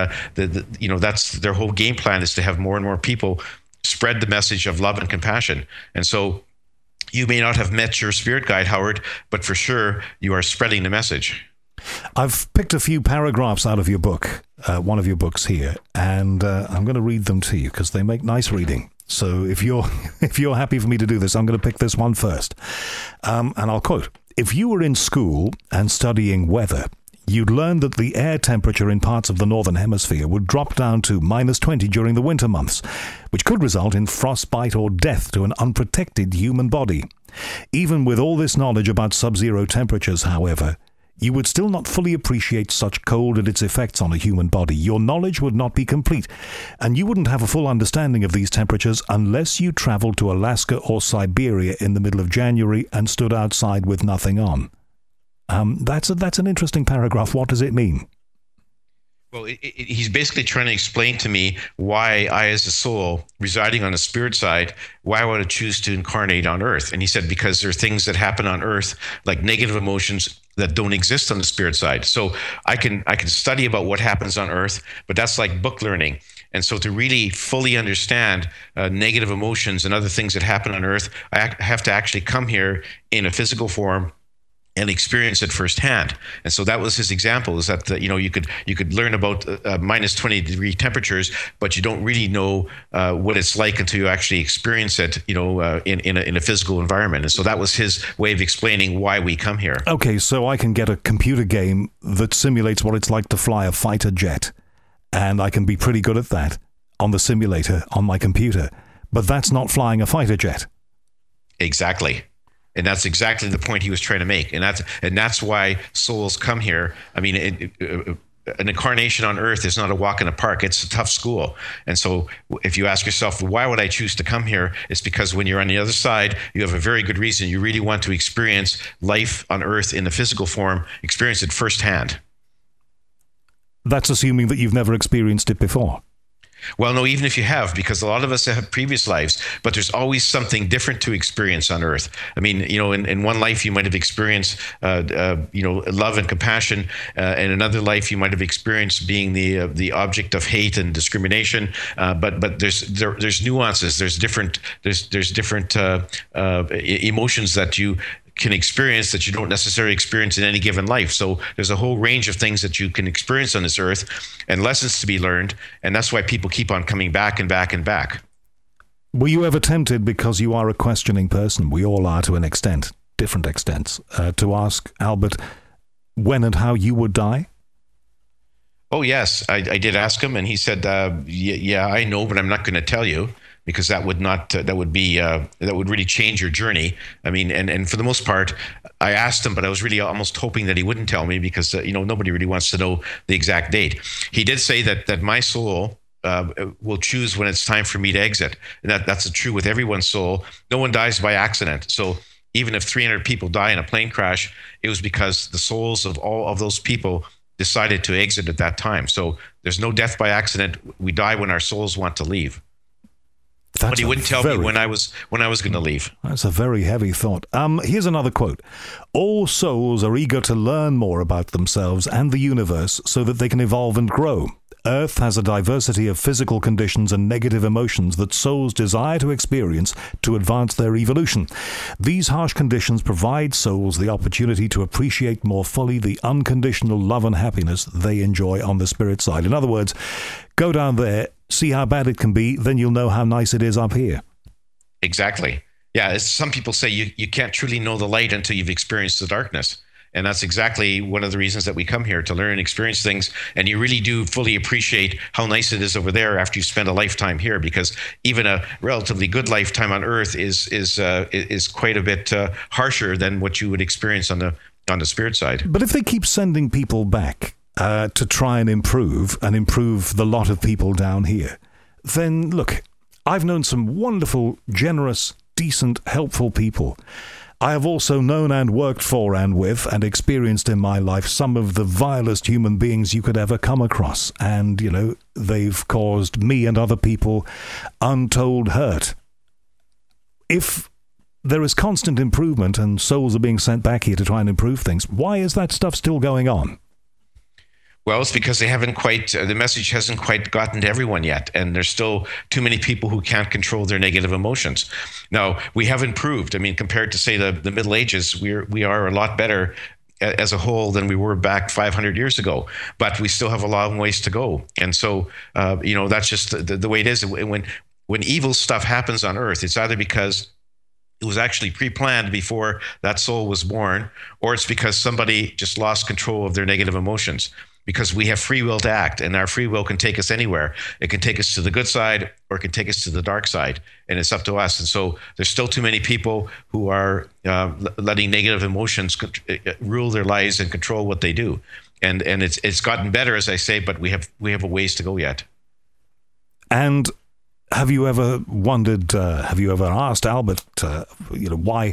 Speaker 2: that's their whole game plan, is to have more and more people spread the message of love and compassion. And so you may not have met your spirit guide, Howard, but for sure you are spreading the message.
Speaker 1: I've picked a few paragraphs out of your book, one of your books here, and I'm going to read them to you because they make nice reading. So if you're happy for me to do this, I'm going to pick this one first. And I'll quote, "If you were in school and studying weather, you'd learn that the air temperature in parts of the northern hemisphere would drop down to -20 during the winter months, which could result in frostbite or death to an unprotected human body. Even with all this knowledge about sub-zero temperatures, however, you would still not fully appreciate such cold and its effects on a human body. Your knowledge would not be complete, and you wouldn't have a full understanding of these temperatures unless you traveled to Alaska or Siberia in the middle of January and stood outside with nothing on." That's an interesting paragraph. What does it mean?
Speaker 2: Well, he's basically trying to explain to me why I, as a soul residing on the spirit side, why I want to choose to incarnate on Earth. And he said, because there are things that happen on Earth, like negative emotions, that don't exist on the spirit side. So I can study about what happens on Earth, but that's like book learning. And so to really fully understand negative emotions and other things that happen on Earth, I have to actually come here in a physical form and experience it firsthand. And so that was his example, is that you could learn about -20 temperatures, but you don't really know what it's like until you actually experience it, in a physical environment. And so that was his way of explaining why we come here.
Speaker 1: Okay, so I can get a computer game that simulates what it's like to fly a fighter jet, and I can be pretty good at that on the simulator on my computer, but that's not flying a fighter jet.
Speaker 2: Exactly. And that's exactly the point he was trying to make. And that's why souls come here. I mean, an incarnation on earth is not a walk in the park. It's a tough school. And so if you ask yourself, why would I choose to come here? It's because when you're on the other side, you have a very good reason. You really want to experience life on earth in the physical form, experience it firsthand.
Speaker 1: That's assuming that you've never experienced it before.
Speaker 2: Well, no, even if you have, because a lot of us have previous lives, but there's always something different to experience on earth. I mean, in one life you might have experienced, love and compassion. In another life you might have experienced being the object of hate and discrimination. But there's nuances. There's different emotions that you can experience that you don't necessarily experience in any given life. So there's a whole range of things that you can experience on this earth and lessons to be learned. And that's why people keep on coming back and back and back.
Speaker 1: Were you ever tempted, because you are a questioning person, we all are to an extent, different extents, to ask Albert when and how you would die?
Speaker 2: Oh, yes. I did ask him, and he said, yeah, I know, but I'm not going to tell you. Because that would really change your journey. I mean, and for the most part, I asked him, but I was really almost hoping that he wouldn't tell me, because nobody really wants to know the exact date. He did say that my soul will choose when it's time for me to exit, and that's true with everyone's soul. No one dies by accident. So even if 300 people die in a plane crash, it was because the souls of all of those people decided to exit at that time. So there's no death by accident. We die when our souls want to leave. But he wouldn't tell me when I was going to leave.
Speaker 1: That's a very heavy thought. Here's another quote. All souls are eager to learn more about themselves and the universe so that they can evolve and grow. Earth has a diversity of physical conditions and negative emotions that souls desire to experience to advance their evolution. These harsh conditions provide souls the opportunity to appreciate more fully the unconditional love and happiness they enjoy on the spirit side. In other words, go down there, see how bad it can be, then you'll know how nice it is up here.
Speaker 2: Exactly. Yeah, as some people say, you can't truly know the light until you've experienced the darkness. And that's exactly one of the reasons that we come here, to learn and experience things. And you really do fully appreciate how nice it is over there after you spend a lifetime here, because even a relatively good lifetime on Earth is quite a bit harsher than what you would experience on the spirit side.
Speaker 1: But if they keep sending people back to try and improve the lot of people down here, then look, I've known some wonderful, generous, decent, helpful people. I have also known and worked for and with and experienced in my life some of the vilest human beings you could ever come across. And, they've caused me and other people untold hurt. If there is constant improvement and souls are being sent back here to try and improve things, why is that stuff still going on?
Speaker 2: Well, it's because they haven't quite, the message hasn't quite gotten to everyone yet. And there's still too many people who can't control their negative emotions. Now, we have improved. I mean, compared to, say, the Middle Ages, we are a lot better as a whole than we were back 500 years ago. But we still have a long ways to go. And so, that's just the way it is. When evil stuff happens on Earth, it's either because it was actually pre-planned before that soul was born, or it's because somebody just lost control of their negative emotions. Because we have free will to act, and our free will can take us anywhere. It can take us to the good side, or it can take us to the dark side, and it's up to us. And so there's still too many people who are letting negative emotions rule their lives and control what they do. And it's gotten better, as I say, but we have a ways to go yet.
Speaker 1: And have you ever wondered? Have you ever asked Albert? Why?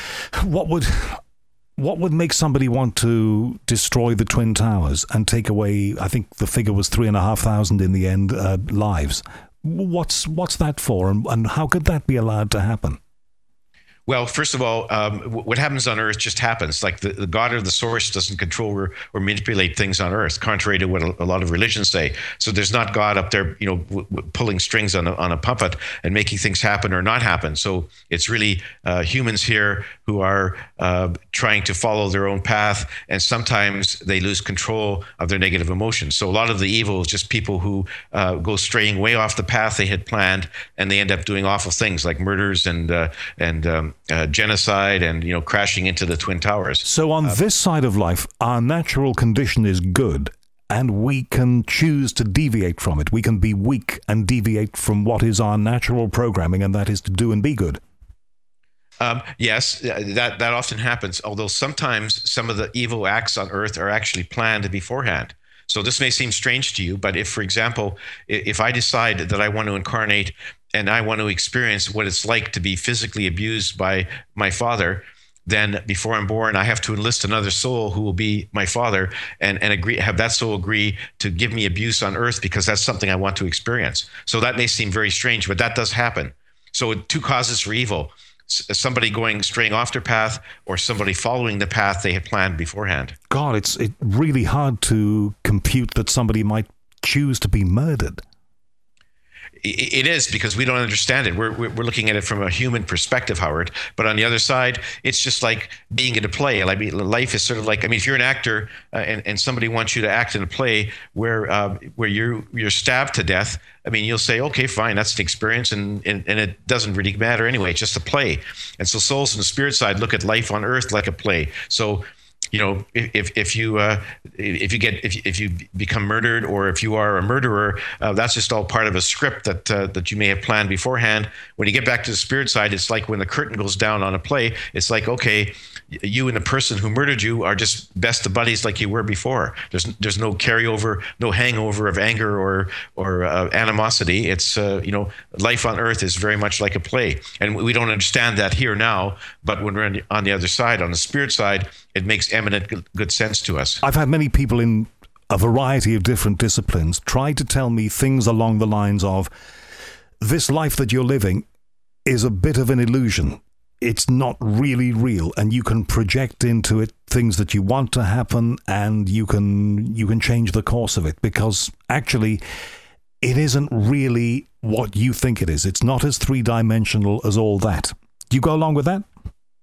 Speaker 1: What would make somebody want to destroy the Twin Towers and take away, I think the figure was 3,500 in the end, lives? What's that for, and how could that be allowed to happen?
Speaker 2: Well, first of all, what happens on Earth just happens. Like the God or the source doesn't control or manipulate things on Earth, contrary to what a lot of religions say. So there's not God up there, pulling strings on a puppet and making things happen or not happen. So it's really humans here who are trying to follow their own path, and sometimes they lose control of their negative emotions. So a lot of the evil is just people who go straying way off the path they had planned, and they end up doing awful things like murders and genocide and crashing into the Twin Towers.
Speaker 1: So on this side of life, our natural condition is good, and we can choose to deviate from it. We can be weak and deviate from what is our natural programming, and that is to do and be good.
Speaker 2: Yes, that often happens, although sometimes some of the evil acts on Earth are actually planned beforehand. So this may seem strange to you, but if, for example, if I decide that I want to incarnate and I want to experience what it's like to be physically abused by my father, then before I'm born, I have to enlist another soul who will be my father and have that soul agree to give me abuse on earth because that's something I want to experience. So that may seem very strange, but that does happen. So two causes for evil: somebody straying off their path, or somebody following the path they had planned beforehand.
Speaker 1: God, it's really hard to compute that somebody might choose to be murdered.
Speaker 2: It is, because we don't understand it. We're looking at it from a human perspective, Howard. But on the other side, it's just like being in a play. I mean, life is sort of like, if you're an actor and somebody wants you to act in a play where you're stabbed to death, you'll say, okay, fine, that's the experience, and it doesn't really matter anyway. It's just a play. And so souls in the spirit side look at life on earth like a play. So, if you become murdered, or if you are a murderer, that's just all part of a script that you may have planned beforehand. When you get back to the spirit side, it's like when the curtain goes down on a play. It's like, okay, you and the person who murdered you are just best of buddies like you were before. There's no carryover, no hangover of anger or animosity. It's life on earth is very much like a play, and we don't understand that here now. But when we're on the other side, on the spirit side, it makes eminent good sense to us.
Speaker 1: I've had many people in a variety of different disciplines try to tell me things along the lines of, this life that you're living is a bit of an illusion. It's not really real, and you can project into it things that you want to happen, and you can change the course of it, because actually it isn't really what you think it is. It's not as three-dimensional as all that. Do you go along with that?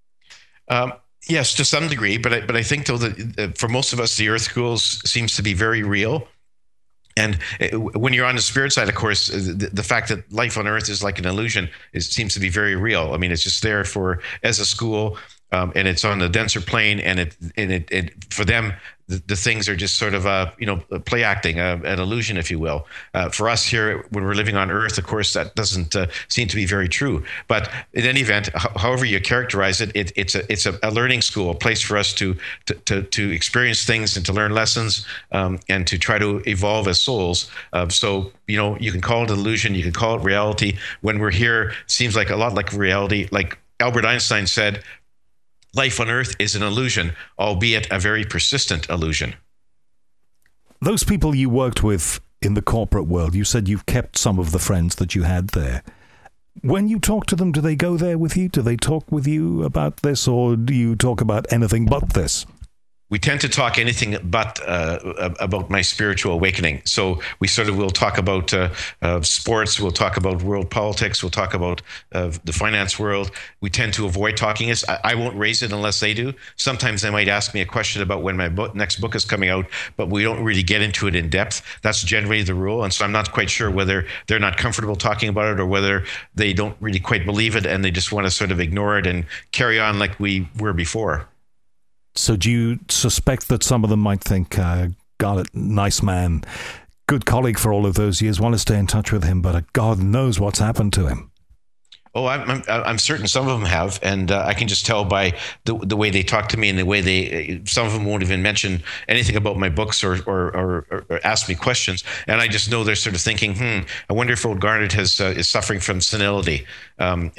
Speaker 2: Yes, to some degree, but I think, though, that for most of us, the earth schools seems to be very real. And when you're on the spirit side, of course, the fact that life on earth is like an illusion seems to be very real. It's just there as a school, and it's on the denser plane, and it for them, the things are just sort of play acting, an illusion, if you will. For us here, when we're living on earth, of course, that doesn't seem to be very true. But in any event, however you characterize it, it's a learning school, a place for us to experience things and to learn lessons, and to try to evolve as souls. So you can call it an illusion, you can call it reality. When we're here, it seems like a lot like reality. Like Albert Einstein said, life on earth is an illusion, albeit a very persistent illusion.
Speaker 1: Those people you worked with in the corporate world, you said you've kept some of the friends that you had there. When you talk to them, do they go there with you? Do they talk with you about this, or do you talk about anything but this?
Speaker 2: We tend to talk anything but about my spiritual awakening. So we sort of will talk about sports, we'll talk about world politics, we'll talk about the finance world. We tend to avoid talking this. I won't raise it unless they do. Sometimes they might ask me a question about when my next book is coming out, but we don't really get into it in depth. That's generally the rule. And so I'm not quite sure whether they're not comfortable talking about it, or whether they don't really quite believe it and they just want to sort of ignore it and carry on like we were before.
Speaker 1: So do you suspect that some of them might think, God, nice man, good colleague for all of those years, want to stay in touch with him, but God knows what's happened to him?
Speaker 2: Oh, I'm certain some of them have, and I can just tell by the way they talk to me and the way some of them won't even mention anything about my books or ask me questions, and I just know they're sort of thinking, I wonder if old Garnet is suffering from senility, and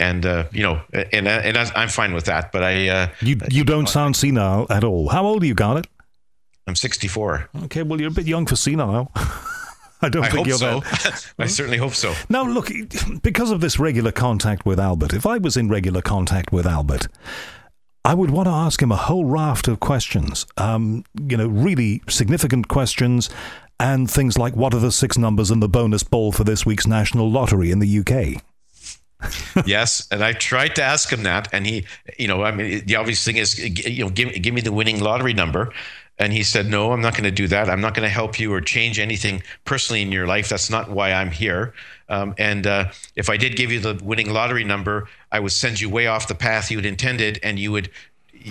Speaker 2: I'm fine with that. But
Speaker 1: you don't sound senile at all. How old are you, Garnet?
Speaker 2: I'm 64.
Speaker 1: Okay, well, you're a bit young for senile. I
Speaker 2: hope so. I certainly hope so.
Speaker 1: Now, look, because of this regular contact with Albert, if I was in regular contact with Albert, I would want to ask him a whole raft of questions, really significant questions, and things like, what are the 6 numbers in the bonus ball for this week's National Lottery in the UK?
Speaker 2: Yes, and I tried to ask him that, and he, the obvious thing is, give me the winning lottery number. And he said, no, I'm not going to do that. I'm not going to help you or change anything personally in your life. That's not why I'm here. And if I did give you the winning lottery number, I would send you way off the path you had intended, and you would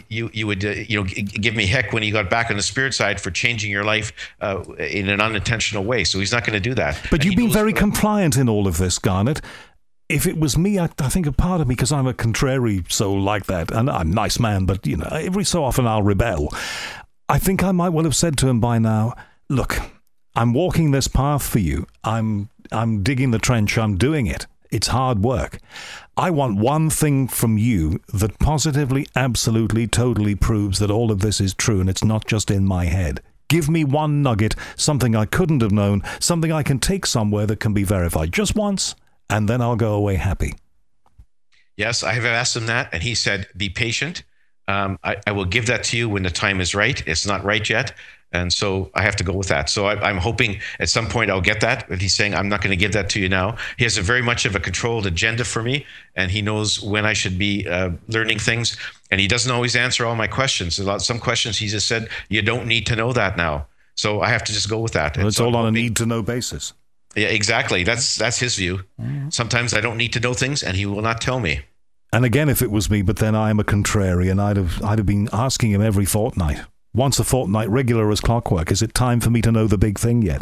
Speaker 2: give me heck when you got back on the spirit side for changing your life in an unintentional way. So he's not going to do that.
Speaker 1: But you've been very compliant in all of this, Garnet. If it was me, I think a part of me, because I'm a contrary soul like that, and I'm a nice man, but every so often I'll rebel. I think I might well have said to him by now, look, I'm walking this path for you. I'm digging the trench. I'm doing it. It's hard work. I want one thing from you that positively, absolutely, totally proves that all of this is true and it's not just in my head. Give me one nugget, something I couldn't have known, something I can take somewhere that can be verified just once, and then I'll go away happy.
Speaker 2: Yes, I have asked him that, and he said, be patient. I will give that to you when the time is right. It's not right yet. And so I have to go with that. So I'm hoping at some point I'll get that. But he's saying, I'm not going to give that to you now. He has a very much of a controlled agenda for me, and he knows when I should be learning things. And he doesn't always answer all my questions. Some questions he just said, you don't need to know that now. So I have to just go with that.
Speaker 1: Well, it's all on a need-to-know basis.
Speaker 2: Yeah, exactly. That's his view. Sometimes I don't need to know things, and he will not tell me.
Speaker 1: And again, if it was me, but then I am a contrarian, I'd have been asking him every fortnight. Once a fortnight, regular as clockwork. Is it time for me to know the big thing yet?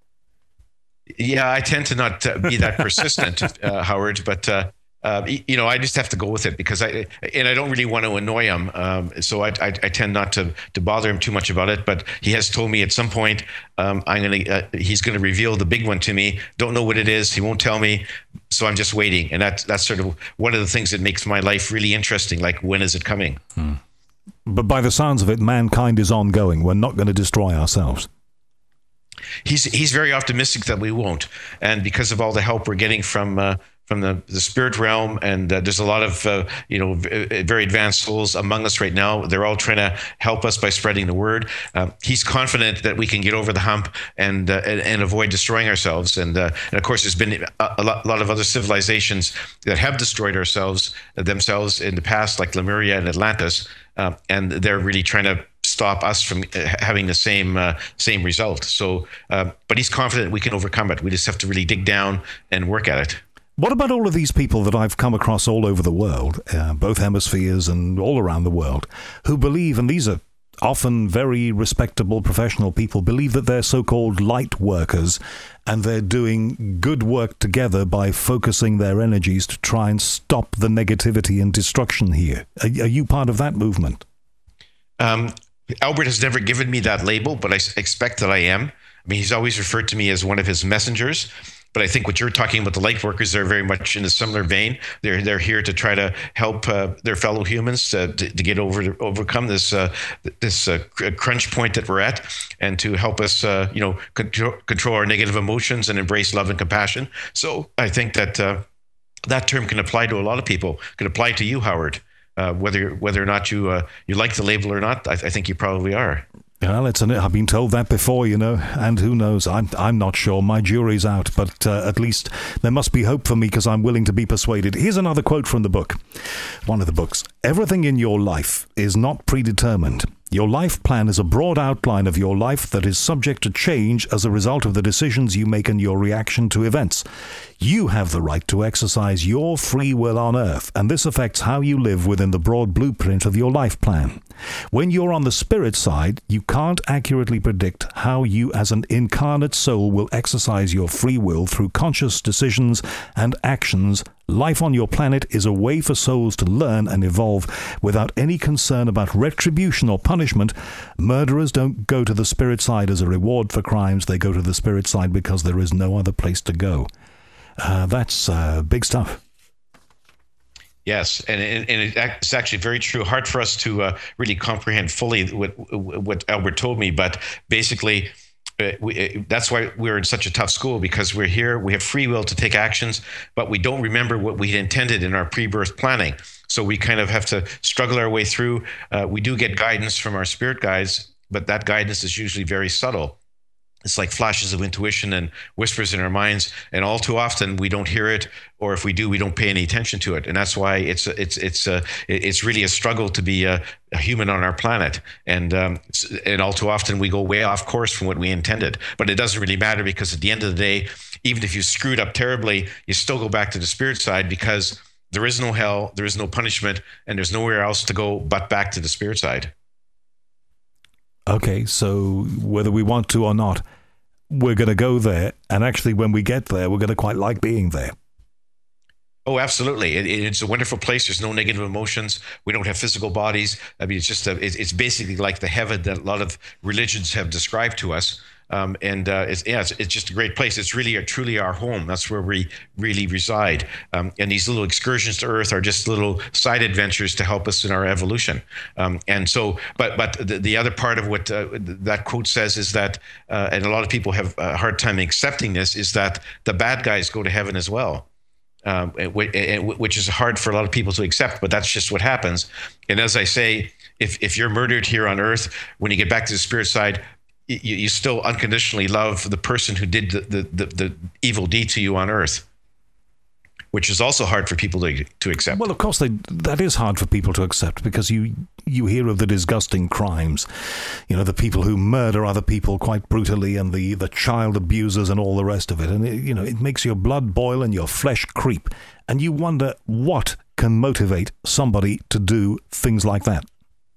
Speaker 2: Yeah, I tend to not be that persistent, Howard, but I just have to go with it because I don't really want to annoy him. So I tend not to bother him too much about it. But he has told me at some point he's going to reveal the big one to me. Don't know what it is. He won't tell me. So I'm just waiting. And that's sort of one of the things that makes my life really interesting. Like, when is it coming?
Speaker 1: But by the sounds of it, mankind is ongoing. We're not going to destroy ourselves.
Speaker 2: He's very optimistic that we won't, and because of all the help we're getting from the spirit realm, and there's a lot of very advanced souls among us right now. They're all trying to help us by spreading the word. He's confident that we can get over the hump and avoid destroying ourselves. And of course, there's been a lot of other civilizations that have destroyed themselves in the past, like Lemuria and Atlantis, and they're really trying to stop us from having the same result. So, but he's confident we can overcome it. We just have to really dig down and work at it.
Speaker 1: What about all of these people that I've come across all over the world, both hemispheres and all around the world, who believe, and these are often very respectable professional people, believe that they're so-called light workers and they're doing good work together by focusing their energies to try and stop the negativity and destruction here. Are you part of that movement?
Speaker 2: Albert has never given me that label, but I expect that I am. I mean, he's always referred to me as one of his messengers. But I think what you're talking about, the light workers, they're very much in a similar vein. They're here to try to help their fellow humans to overcome this crunch point that we're at, and to help us control our negative emotions and embrace love and compassion. So I think that that term can apply to a lot of people. Can apply to you, Howard. Whether or not you like the label or not, I think you probably are.
Speaker 1: Well, I've been told that before, and who knows? I'm not sure. My jury's out, but at least there must be hope for me because I'm willing to be persuaded. Here's another quote from the book, one of the books. Everything in your life is not predetermined. Your life plan is a broad outline of your life that is subject to change as a result of the decisions you make and your reaction to events. You have the right to exercise your free will on Earth, and this affects how you live within the broad blueprint of your life plan. When you're on the spirit side, you can't accurately predict how you as an incarnate soul will exercise your free will through conscious decisions and actions. Life on your planet is a way for souls to learn and evolve without any concern about retribution or punishment. Murderers don't go to the spirit side as a reward for crimes. They go to the spirit side because there is no other place to go. That's big stuff.
Speaker 2: Yes, and it's actually very true. Hard for us to really comprehend fully what Albert told me, but basically, that's why we're in such a tough school, because we're here, we have free will to take actions, but we don't remember what we intended in our pre-birth planning. So we kind of have to struggle our way through. We do get guidance from our spirit guides, but that guidance is usually very subtle. It's like flashes of intuition and whispers in our minds, and all too often we don't hear it, or if we do, we don't pay any attention to it. And that's why it's really a struggle to be a human on our planet. And all too often we go way off course from what we intended. But it doesn't really matter, because at the end of the day, even if you screwed up terribly, you still go back to the spirit side, because there is no hell, there is no punishment, and there's nowhere else to go but back to the spirit side.
Speaker 1: Okay, so whether we want to or not, we're going to go there. And actually, when we get there, we're going to quite like being there.
Speaker 2: Oh, absolutely. It's a wonderful place. There's no negative emotions. We don't have physical bodies. I mean, it's just it's basically like the heaven that a lot of religions have described to us. It's just a great place. It's really truly our home. That's where we really reside. And these little excursions to Earth are just little side adventures to help us in our evolution. But the other part of what that quote says is that, and a lot of people have a hard time accepting this, is that the bad guys go to heaven as well. Which is hard for a lot of people to accept, but that's just what happens. And as I say, if you're murdered here on Earth, when you get back to the spirit side, you still unconditionally love the person who did the evil deed to you on Earth, which is also hard for people to accept.
Speaker 1: Well, of course, that is hard for people to accept, because you hear of the disgusting crimes, the people who murder other people quite brutally, and the child abusers and all the rest of it. And, it makes your blood boil and your flesh creep. And you wonder what can motivate somebody to do things like that.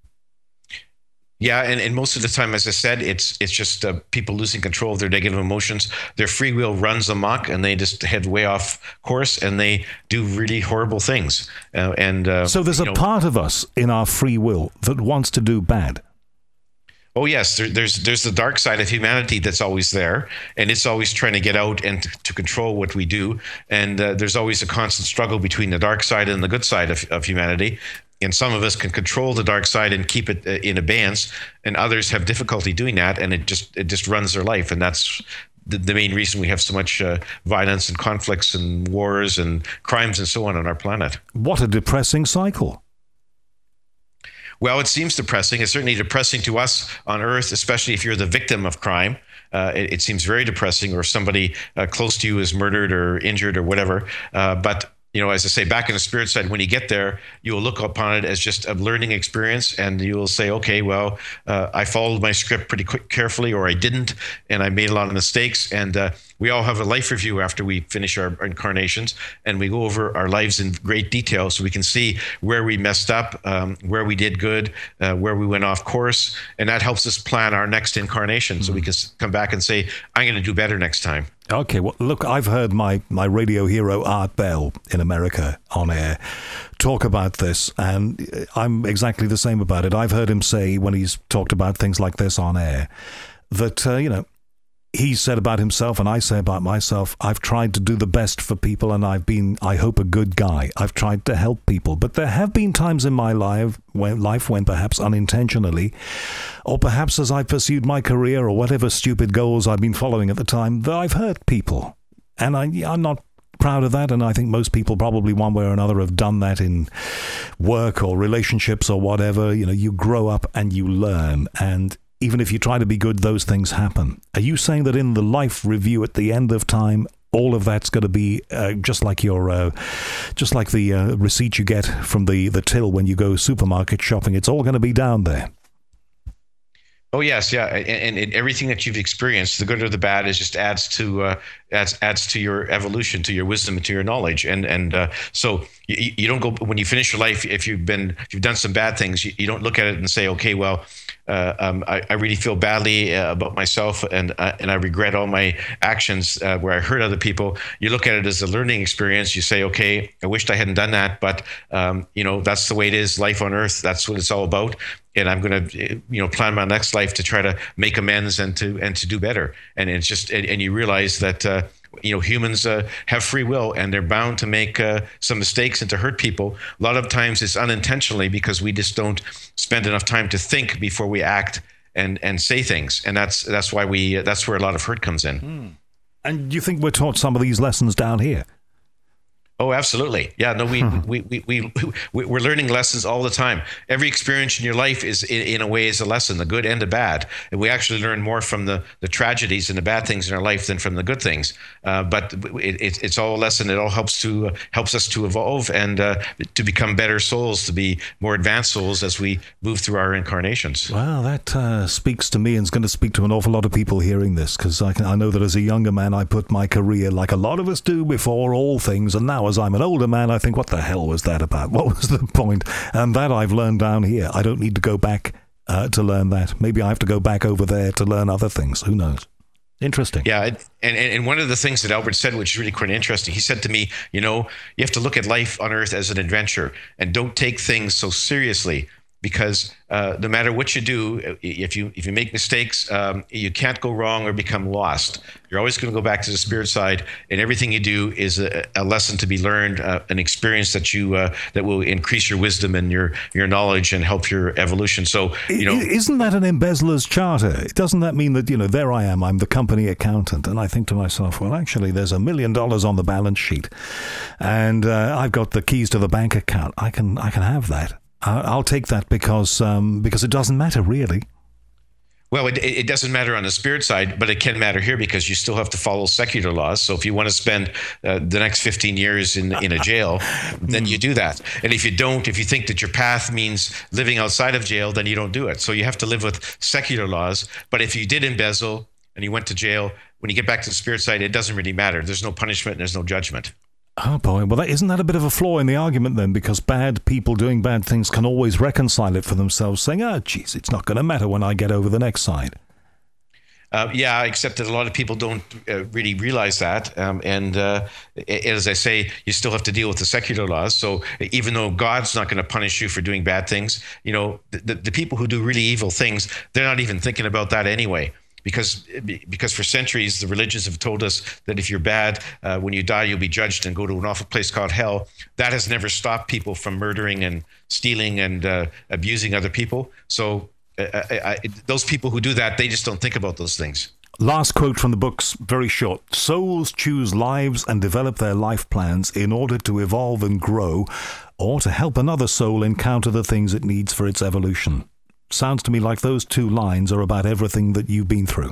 Speaker 2: Yeah, and most of the time, as I said, it's just people losing control of their negative emotions. Their free will runs amok, and they just head way off course, and they do really horrible things.
Speaker 1: So there's a part of us in our free will that wants to do bad.
Speaker 2: Oh yes, there's the dark side of humanity that's always there, and it's always trying to get out and to control what we do. And there's always a constant struggle between the dark side and the good side of humanity. And some of us can control the dark side and keep it in abeyance, and others have difficulty doing that, and it just runs their life. And that's the main reason we have so much violence and conflicts and wars and crimes and so on our planet.
Speaker 1: What a depressing cycle.
Speaker 2: Well, it seems depressing. It's certainly depressing to us on Earth, especially if you're the victim of crime. It seems very depressing, or somebody close to you is murdered or injured or whatever. But as I say, back in the spirit side, when you get there, you will look upon it as just a learning experience, and you will say, okay, well, I followed my script pretty carefully, or I didn't, and I made a lot of mistakes. And we all have a life review after we finish our incarnations, and we go over our lives in great detail so we can see where we messed up, where we did good, where we went off course. And that helps us plan our next incarnation, so we can come back and say, I'm going to do better next time.
Speaker 1: Okay, well, look, I've heard my radio hero Art Bell in America on air talk about this, and I'm exactly the same about it. I've heard him say, when he's talked about things like this on air, that, he said about himself, and I say about myself, I've tried to do the best for people, and I've been, I hope, a good guy. I've tried to help people. But there have been times in my life when perhaps unintentionally, or perhaps as I've pursued my career or whatever stupid goals I've been following at the time, that I've hurt people. And I'm not proud of that, and I think most people probably one way or another have done that in work or relationships or whatever. You grow up and you learn, and even if you try to be good, those things happen. Are you saying that in the life review at the end of time, all of that's going to be just like the receipt you get from the till when you go supermarket shopping? It's all going to be down there.
Speaker 2: Oh yes, yeah, and everything that you've experienced, the good or the bad, is just adds to your evolution, to your wisdom, and to your knowledge. And so you don't go, when you finish your life, if you've done some bad things, you don't look at it and say, okay, well, I really feel badly about myself, and I regret all my actions where I hurt other people. You look at it as a learning experience. You say, okay, I wished I hadn't done that, but that's the way it is. Life on Earth, that's what it's all about. And I'm going to, plan my next life to try to make amends and to do better. And it's just, and you realize that, humans have free will, and they're bound to make some mistakes and to hurt people. A lot of times it's unintentionally, because we just don't spend enough time to think before we act and say things. And that's why that's where a lot of hurt comes in.
Speaker 1: And do you think we're taught some of these lessons down here?
Speaker 2: Oh, absolutely. Yeah, no, we're learning lessons all the time. Every experience in your life is, in a way, is a lesson, the good and the bad. And we actually learn more from the tragedies and the bad things in our life than from the good things. But it's all a lesson. It all helps us to evolve and to become better souls, to be more advanced souls as we move through our incarnations.
Speaker 1: Well, that speaks to me, and is going to speak to an awful lot of people hearing this, because I know that as a younger man, I put my career, like a lot of us do, before all things, and now as I'm an older man, I think, what the hell was that about? What was the point? And that I've learned down here. I don't need to go back to learn that. Maybe I have to go back over there to learn other things. Who knows? Interesting.
Speaker 2: Yeah, and one of the things that Albert said, which is really quite interesting, he said to me, you have to look at life on Earth as an adventure, and don't take things so seriously. because no matter what you do, if you make mistakes, you can't go wrong or become lost. You're always going to go back to the spirit side, and everything you do is a lesson to be learned, an experience that that will increase your wisdom and your knowledge and help your evolution. So,
Speaker 1: isn't that an embezzler's charter? Doesn't that mean that, there I am, I'm the company accountant, and I think to myself, well, actually, there's $1 million on the balance sheet, and I've got the keys to the bank account. I can have that. I'll take that because it doesn't matter, really.
Speaker 2: Well, it doesn't matter on the spirit side, but it can matter here because you still have to follow secular laws. So if you want to spend the next 15 years in a jail, then you do that. And if you don't, if you think that your path means living outside of jail, then you don't do it. So you have to live with secular laws. But if you did embezzle and you went to jail, when you get back to the spirit side, it doesn't really matter. There's no punishment and there's no judgment.
Speaker 1: Oh, boy. Well, isn't that a bit of a flaw in the argument, then? Because bad people doing bad things can always reconcile it for themselves, saying, geez, it's not going to matter when I get over the next side.
Speaker 2: Yeah, except that a lot of people don't really realize that. And as I say, you still have to deal with the secular laws. So even though God's not going to punish you for doing bad things, the people who do really evil things, they're not even thinking about that anyway. Because for centuries, the religions have told us that if you're bad, when you die, you'll be judged and go to an awful place called hell. That has never stopped people from murdering and stealing and abusing other people. So those people who do that, they just don't think about those things.
Speaker 1: Last quote from the book's very short. Souls choose lives and develop their life plans in order to evolve and grow, or to help another soul encounter the things it needs for its evolution. Sounds to me like those two lines are about everything that you've been through.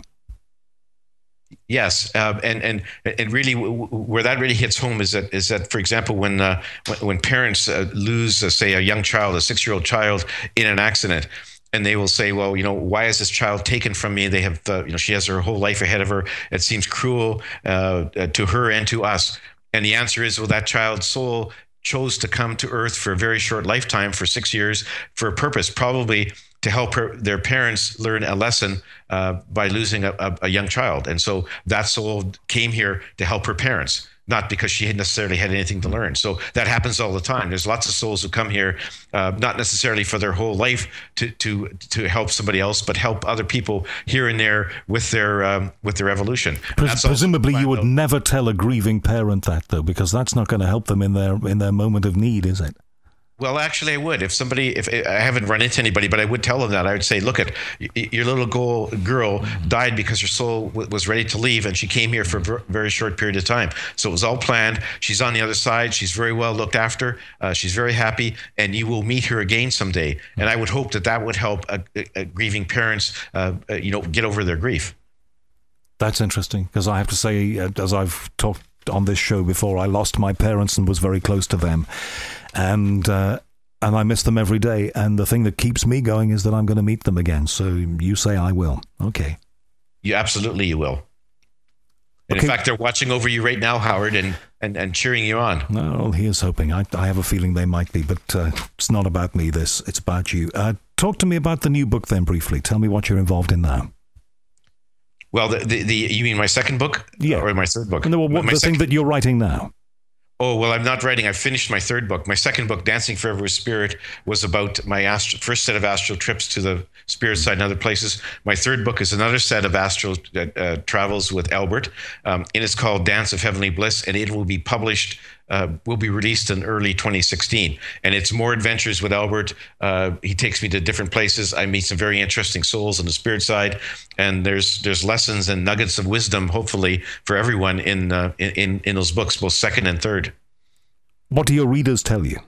Speaker 2: Yes, and really, where that really hits home is that for example, when parents lose, say, a young child, a 6-year-old child in an accident, and they will say, well, why is this child taken from me? They have, she has her whole life ahead of her. It seems cruel to her and to us. And the answer is, well, that child's soul chose to come to Earth for a very short lifetime, for 6 years, for a purpose, probably to help their parents learn a lesson by losing a young child. And so that soul came here to help her parents, not because she had necessarily had anything to learn. So that happens all the time. There's lots of souls who come here, not necessarily for their whole life to help somebody else, but help other people here and there with their evolution.
Speaker 1: Presumably, you would never tell a grieving parent that, though, because that's not going to help them in their moment of need, is it?
Speaker 2: Well, actually, I would. If I haven't run into anybody, but I would tell them that. I would say, look, your little girl died because her soul was ready to leave, and she came here for a very short period of time. So it was all planned. She's on the other side. She's very well looked after. She's very happy, and you will meet her again someday. And I would hope that would help grieving parents, get over their grief. That's interesting, because I have to say, as I've talked on this show before, I lost my parents and was very close to them. And I miss them every day. And the thing that keeps me going is that I'm going to meet them again. So you say I will. Okay. You will. And in fact, they're watching over you right now, Howard, and cheering you on. Well, here's hoping. I have a feeling they might be, but it's not about me, this. It's about you. Talk to me about the new book then, briefly. Tell me what you're involved in now. Well, you mean my second book? Yeah. Or my third book? No, the thing that you're writing now. Oh, well, I'm not writing. I finished my third book. My second book, Dancing Forever with Spirit, was about my first set of astral trips to the spirit side and other places. My third book is another set of astral travels with Albert, and it's called Dance of Heavenly Bliss, and it will be published, will be released in early 2016. And it's more adventures with Albert. He takes me to different places. I meet some very interesting souls on the spirit side, and there's lessons and nuggets of wisdom, hopefully, for everyone in those books, both second and third. What do your readers tell you?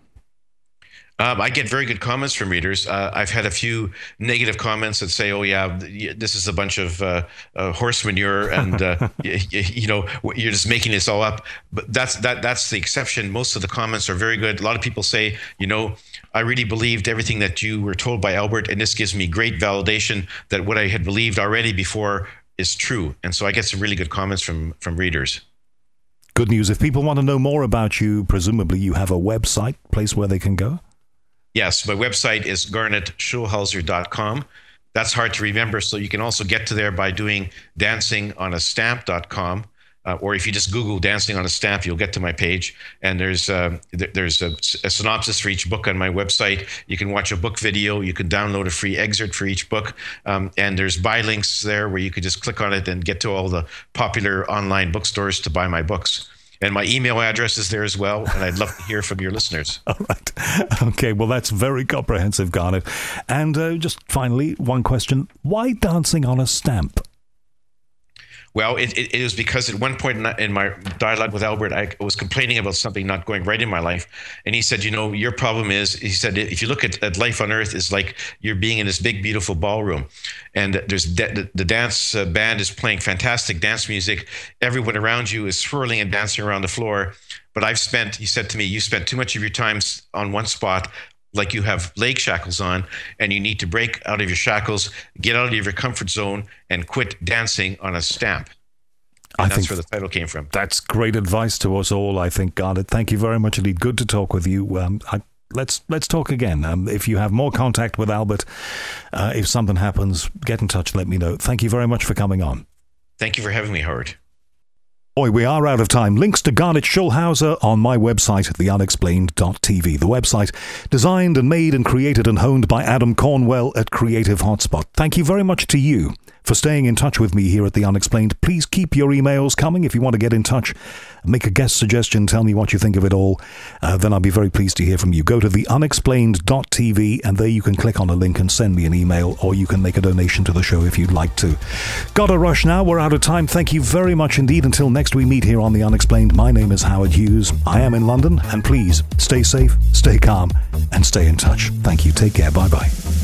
Speaker 2: I get very good comments from readers. I've had a few negative comments that say, "Oh yeah, this is a bunch of horse manure, and you're just making this all up." But that's the exception. Most of the comments are very good. A lot of people say, I really believed everything that you were told by Albert, and this gives me great validation that what I had believed already before is true. And so I get some really good comments from readers. Good news. If people want to know more about you, presumably you have a website, place where they can go? Yes, my website is garnetschulhauser.com. That's hard to remember, so you can also get to there by doing dancingonastamp.com. or if you just Google Dancing on a Stamp, you'll get to my page. And there's a synopsis for each book on my website. You can watch a book video. You can download a free excerpt for each book. And there's buy links there where you could just click on it and get to all the popular online bookstores to buy my books. And my email address is there as well, and I'd love to hear from your listeners.
Speaker 1: All right. Okay, well, that's very comprehensive, Garnet. And just finally, one question. Why Dancing on a Stamp?
Speaker 2: Well, it was because at one point in my dialogue with Albert, I was complaining about something not going right in my life. And he said, your problem is, he said, if you look at life on earth, it's like you're being in this big, beautiful ballroom. And there's the dance band is playing fantastic dance music. Everyone around you is swirling and dancing around the floor. But he said to me, you spent too much of your time on one spot, like you have leg shackles on, and you need to break out of your shackles, get out of your comfort zone, and quit dancing on a stamp. And that's where the title came from.
Speaker 1: That's great advice to us all, I think, Garnet. Thank you very much indeed. Good to talk with you. Let's talk again. If you have more contact with Albert, if something happens, get in touch, let me know. Thank you very much for coming on.
Speaker 2: Thank you for having me, Howard.
Speaker 1: Boy, we are out of time. Links to Garnet Schulhauser on my website, theunexplained.tv. The website designed and made and created and honed by Adam Cornwell at Creative Hotspot. Thank you very much to you for staying in touch with me here at The Unexplained. Please keep your emails coming if you want to get in touch. Make a guest suggestion. Tell me what you think of it all. Then I'll be very pleased to hear from you. Go to theunexplained.tv and there you can click on a link and send me an email, or you can make a donation to the show if you'd like to. Got a rush now. We're out of time. Thank you very much indeed. Until next we meet here on The Unexplained, my name is Howard Hughes. I am in London, and please stay safe, stay calm, and stay in touch. Thank you. Take care. Bye-bye.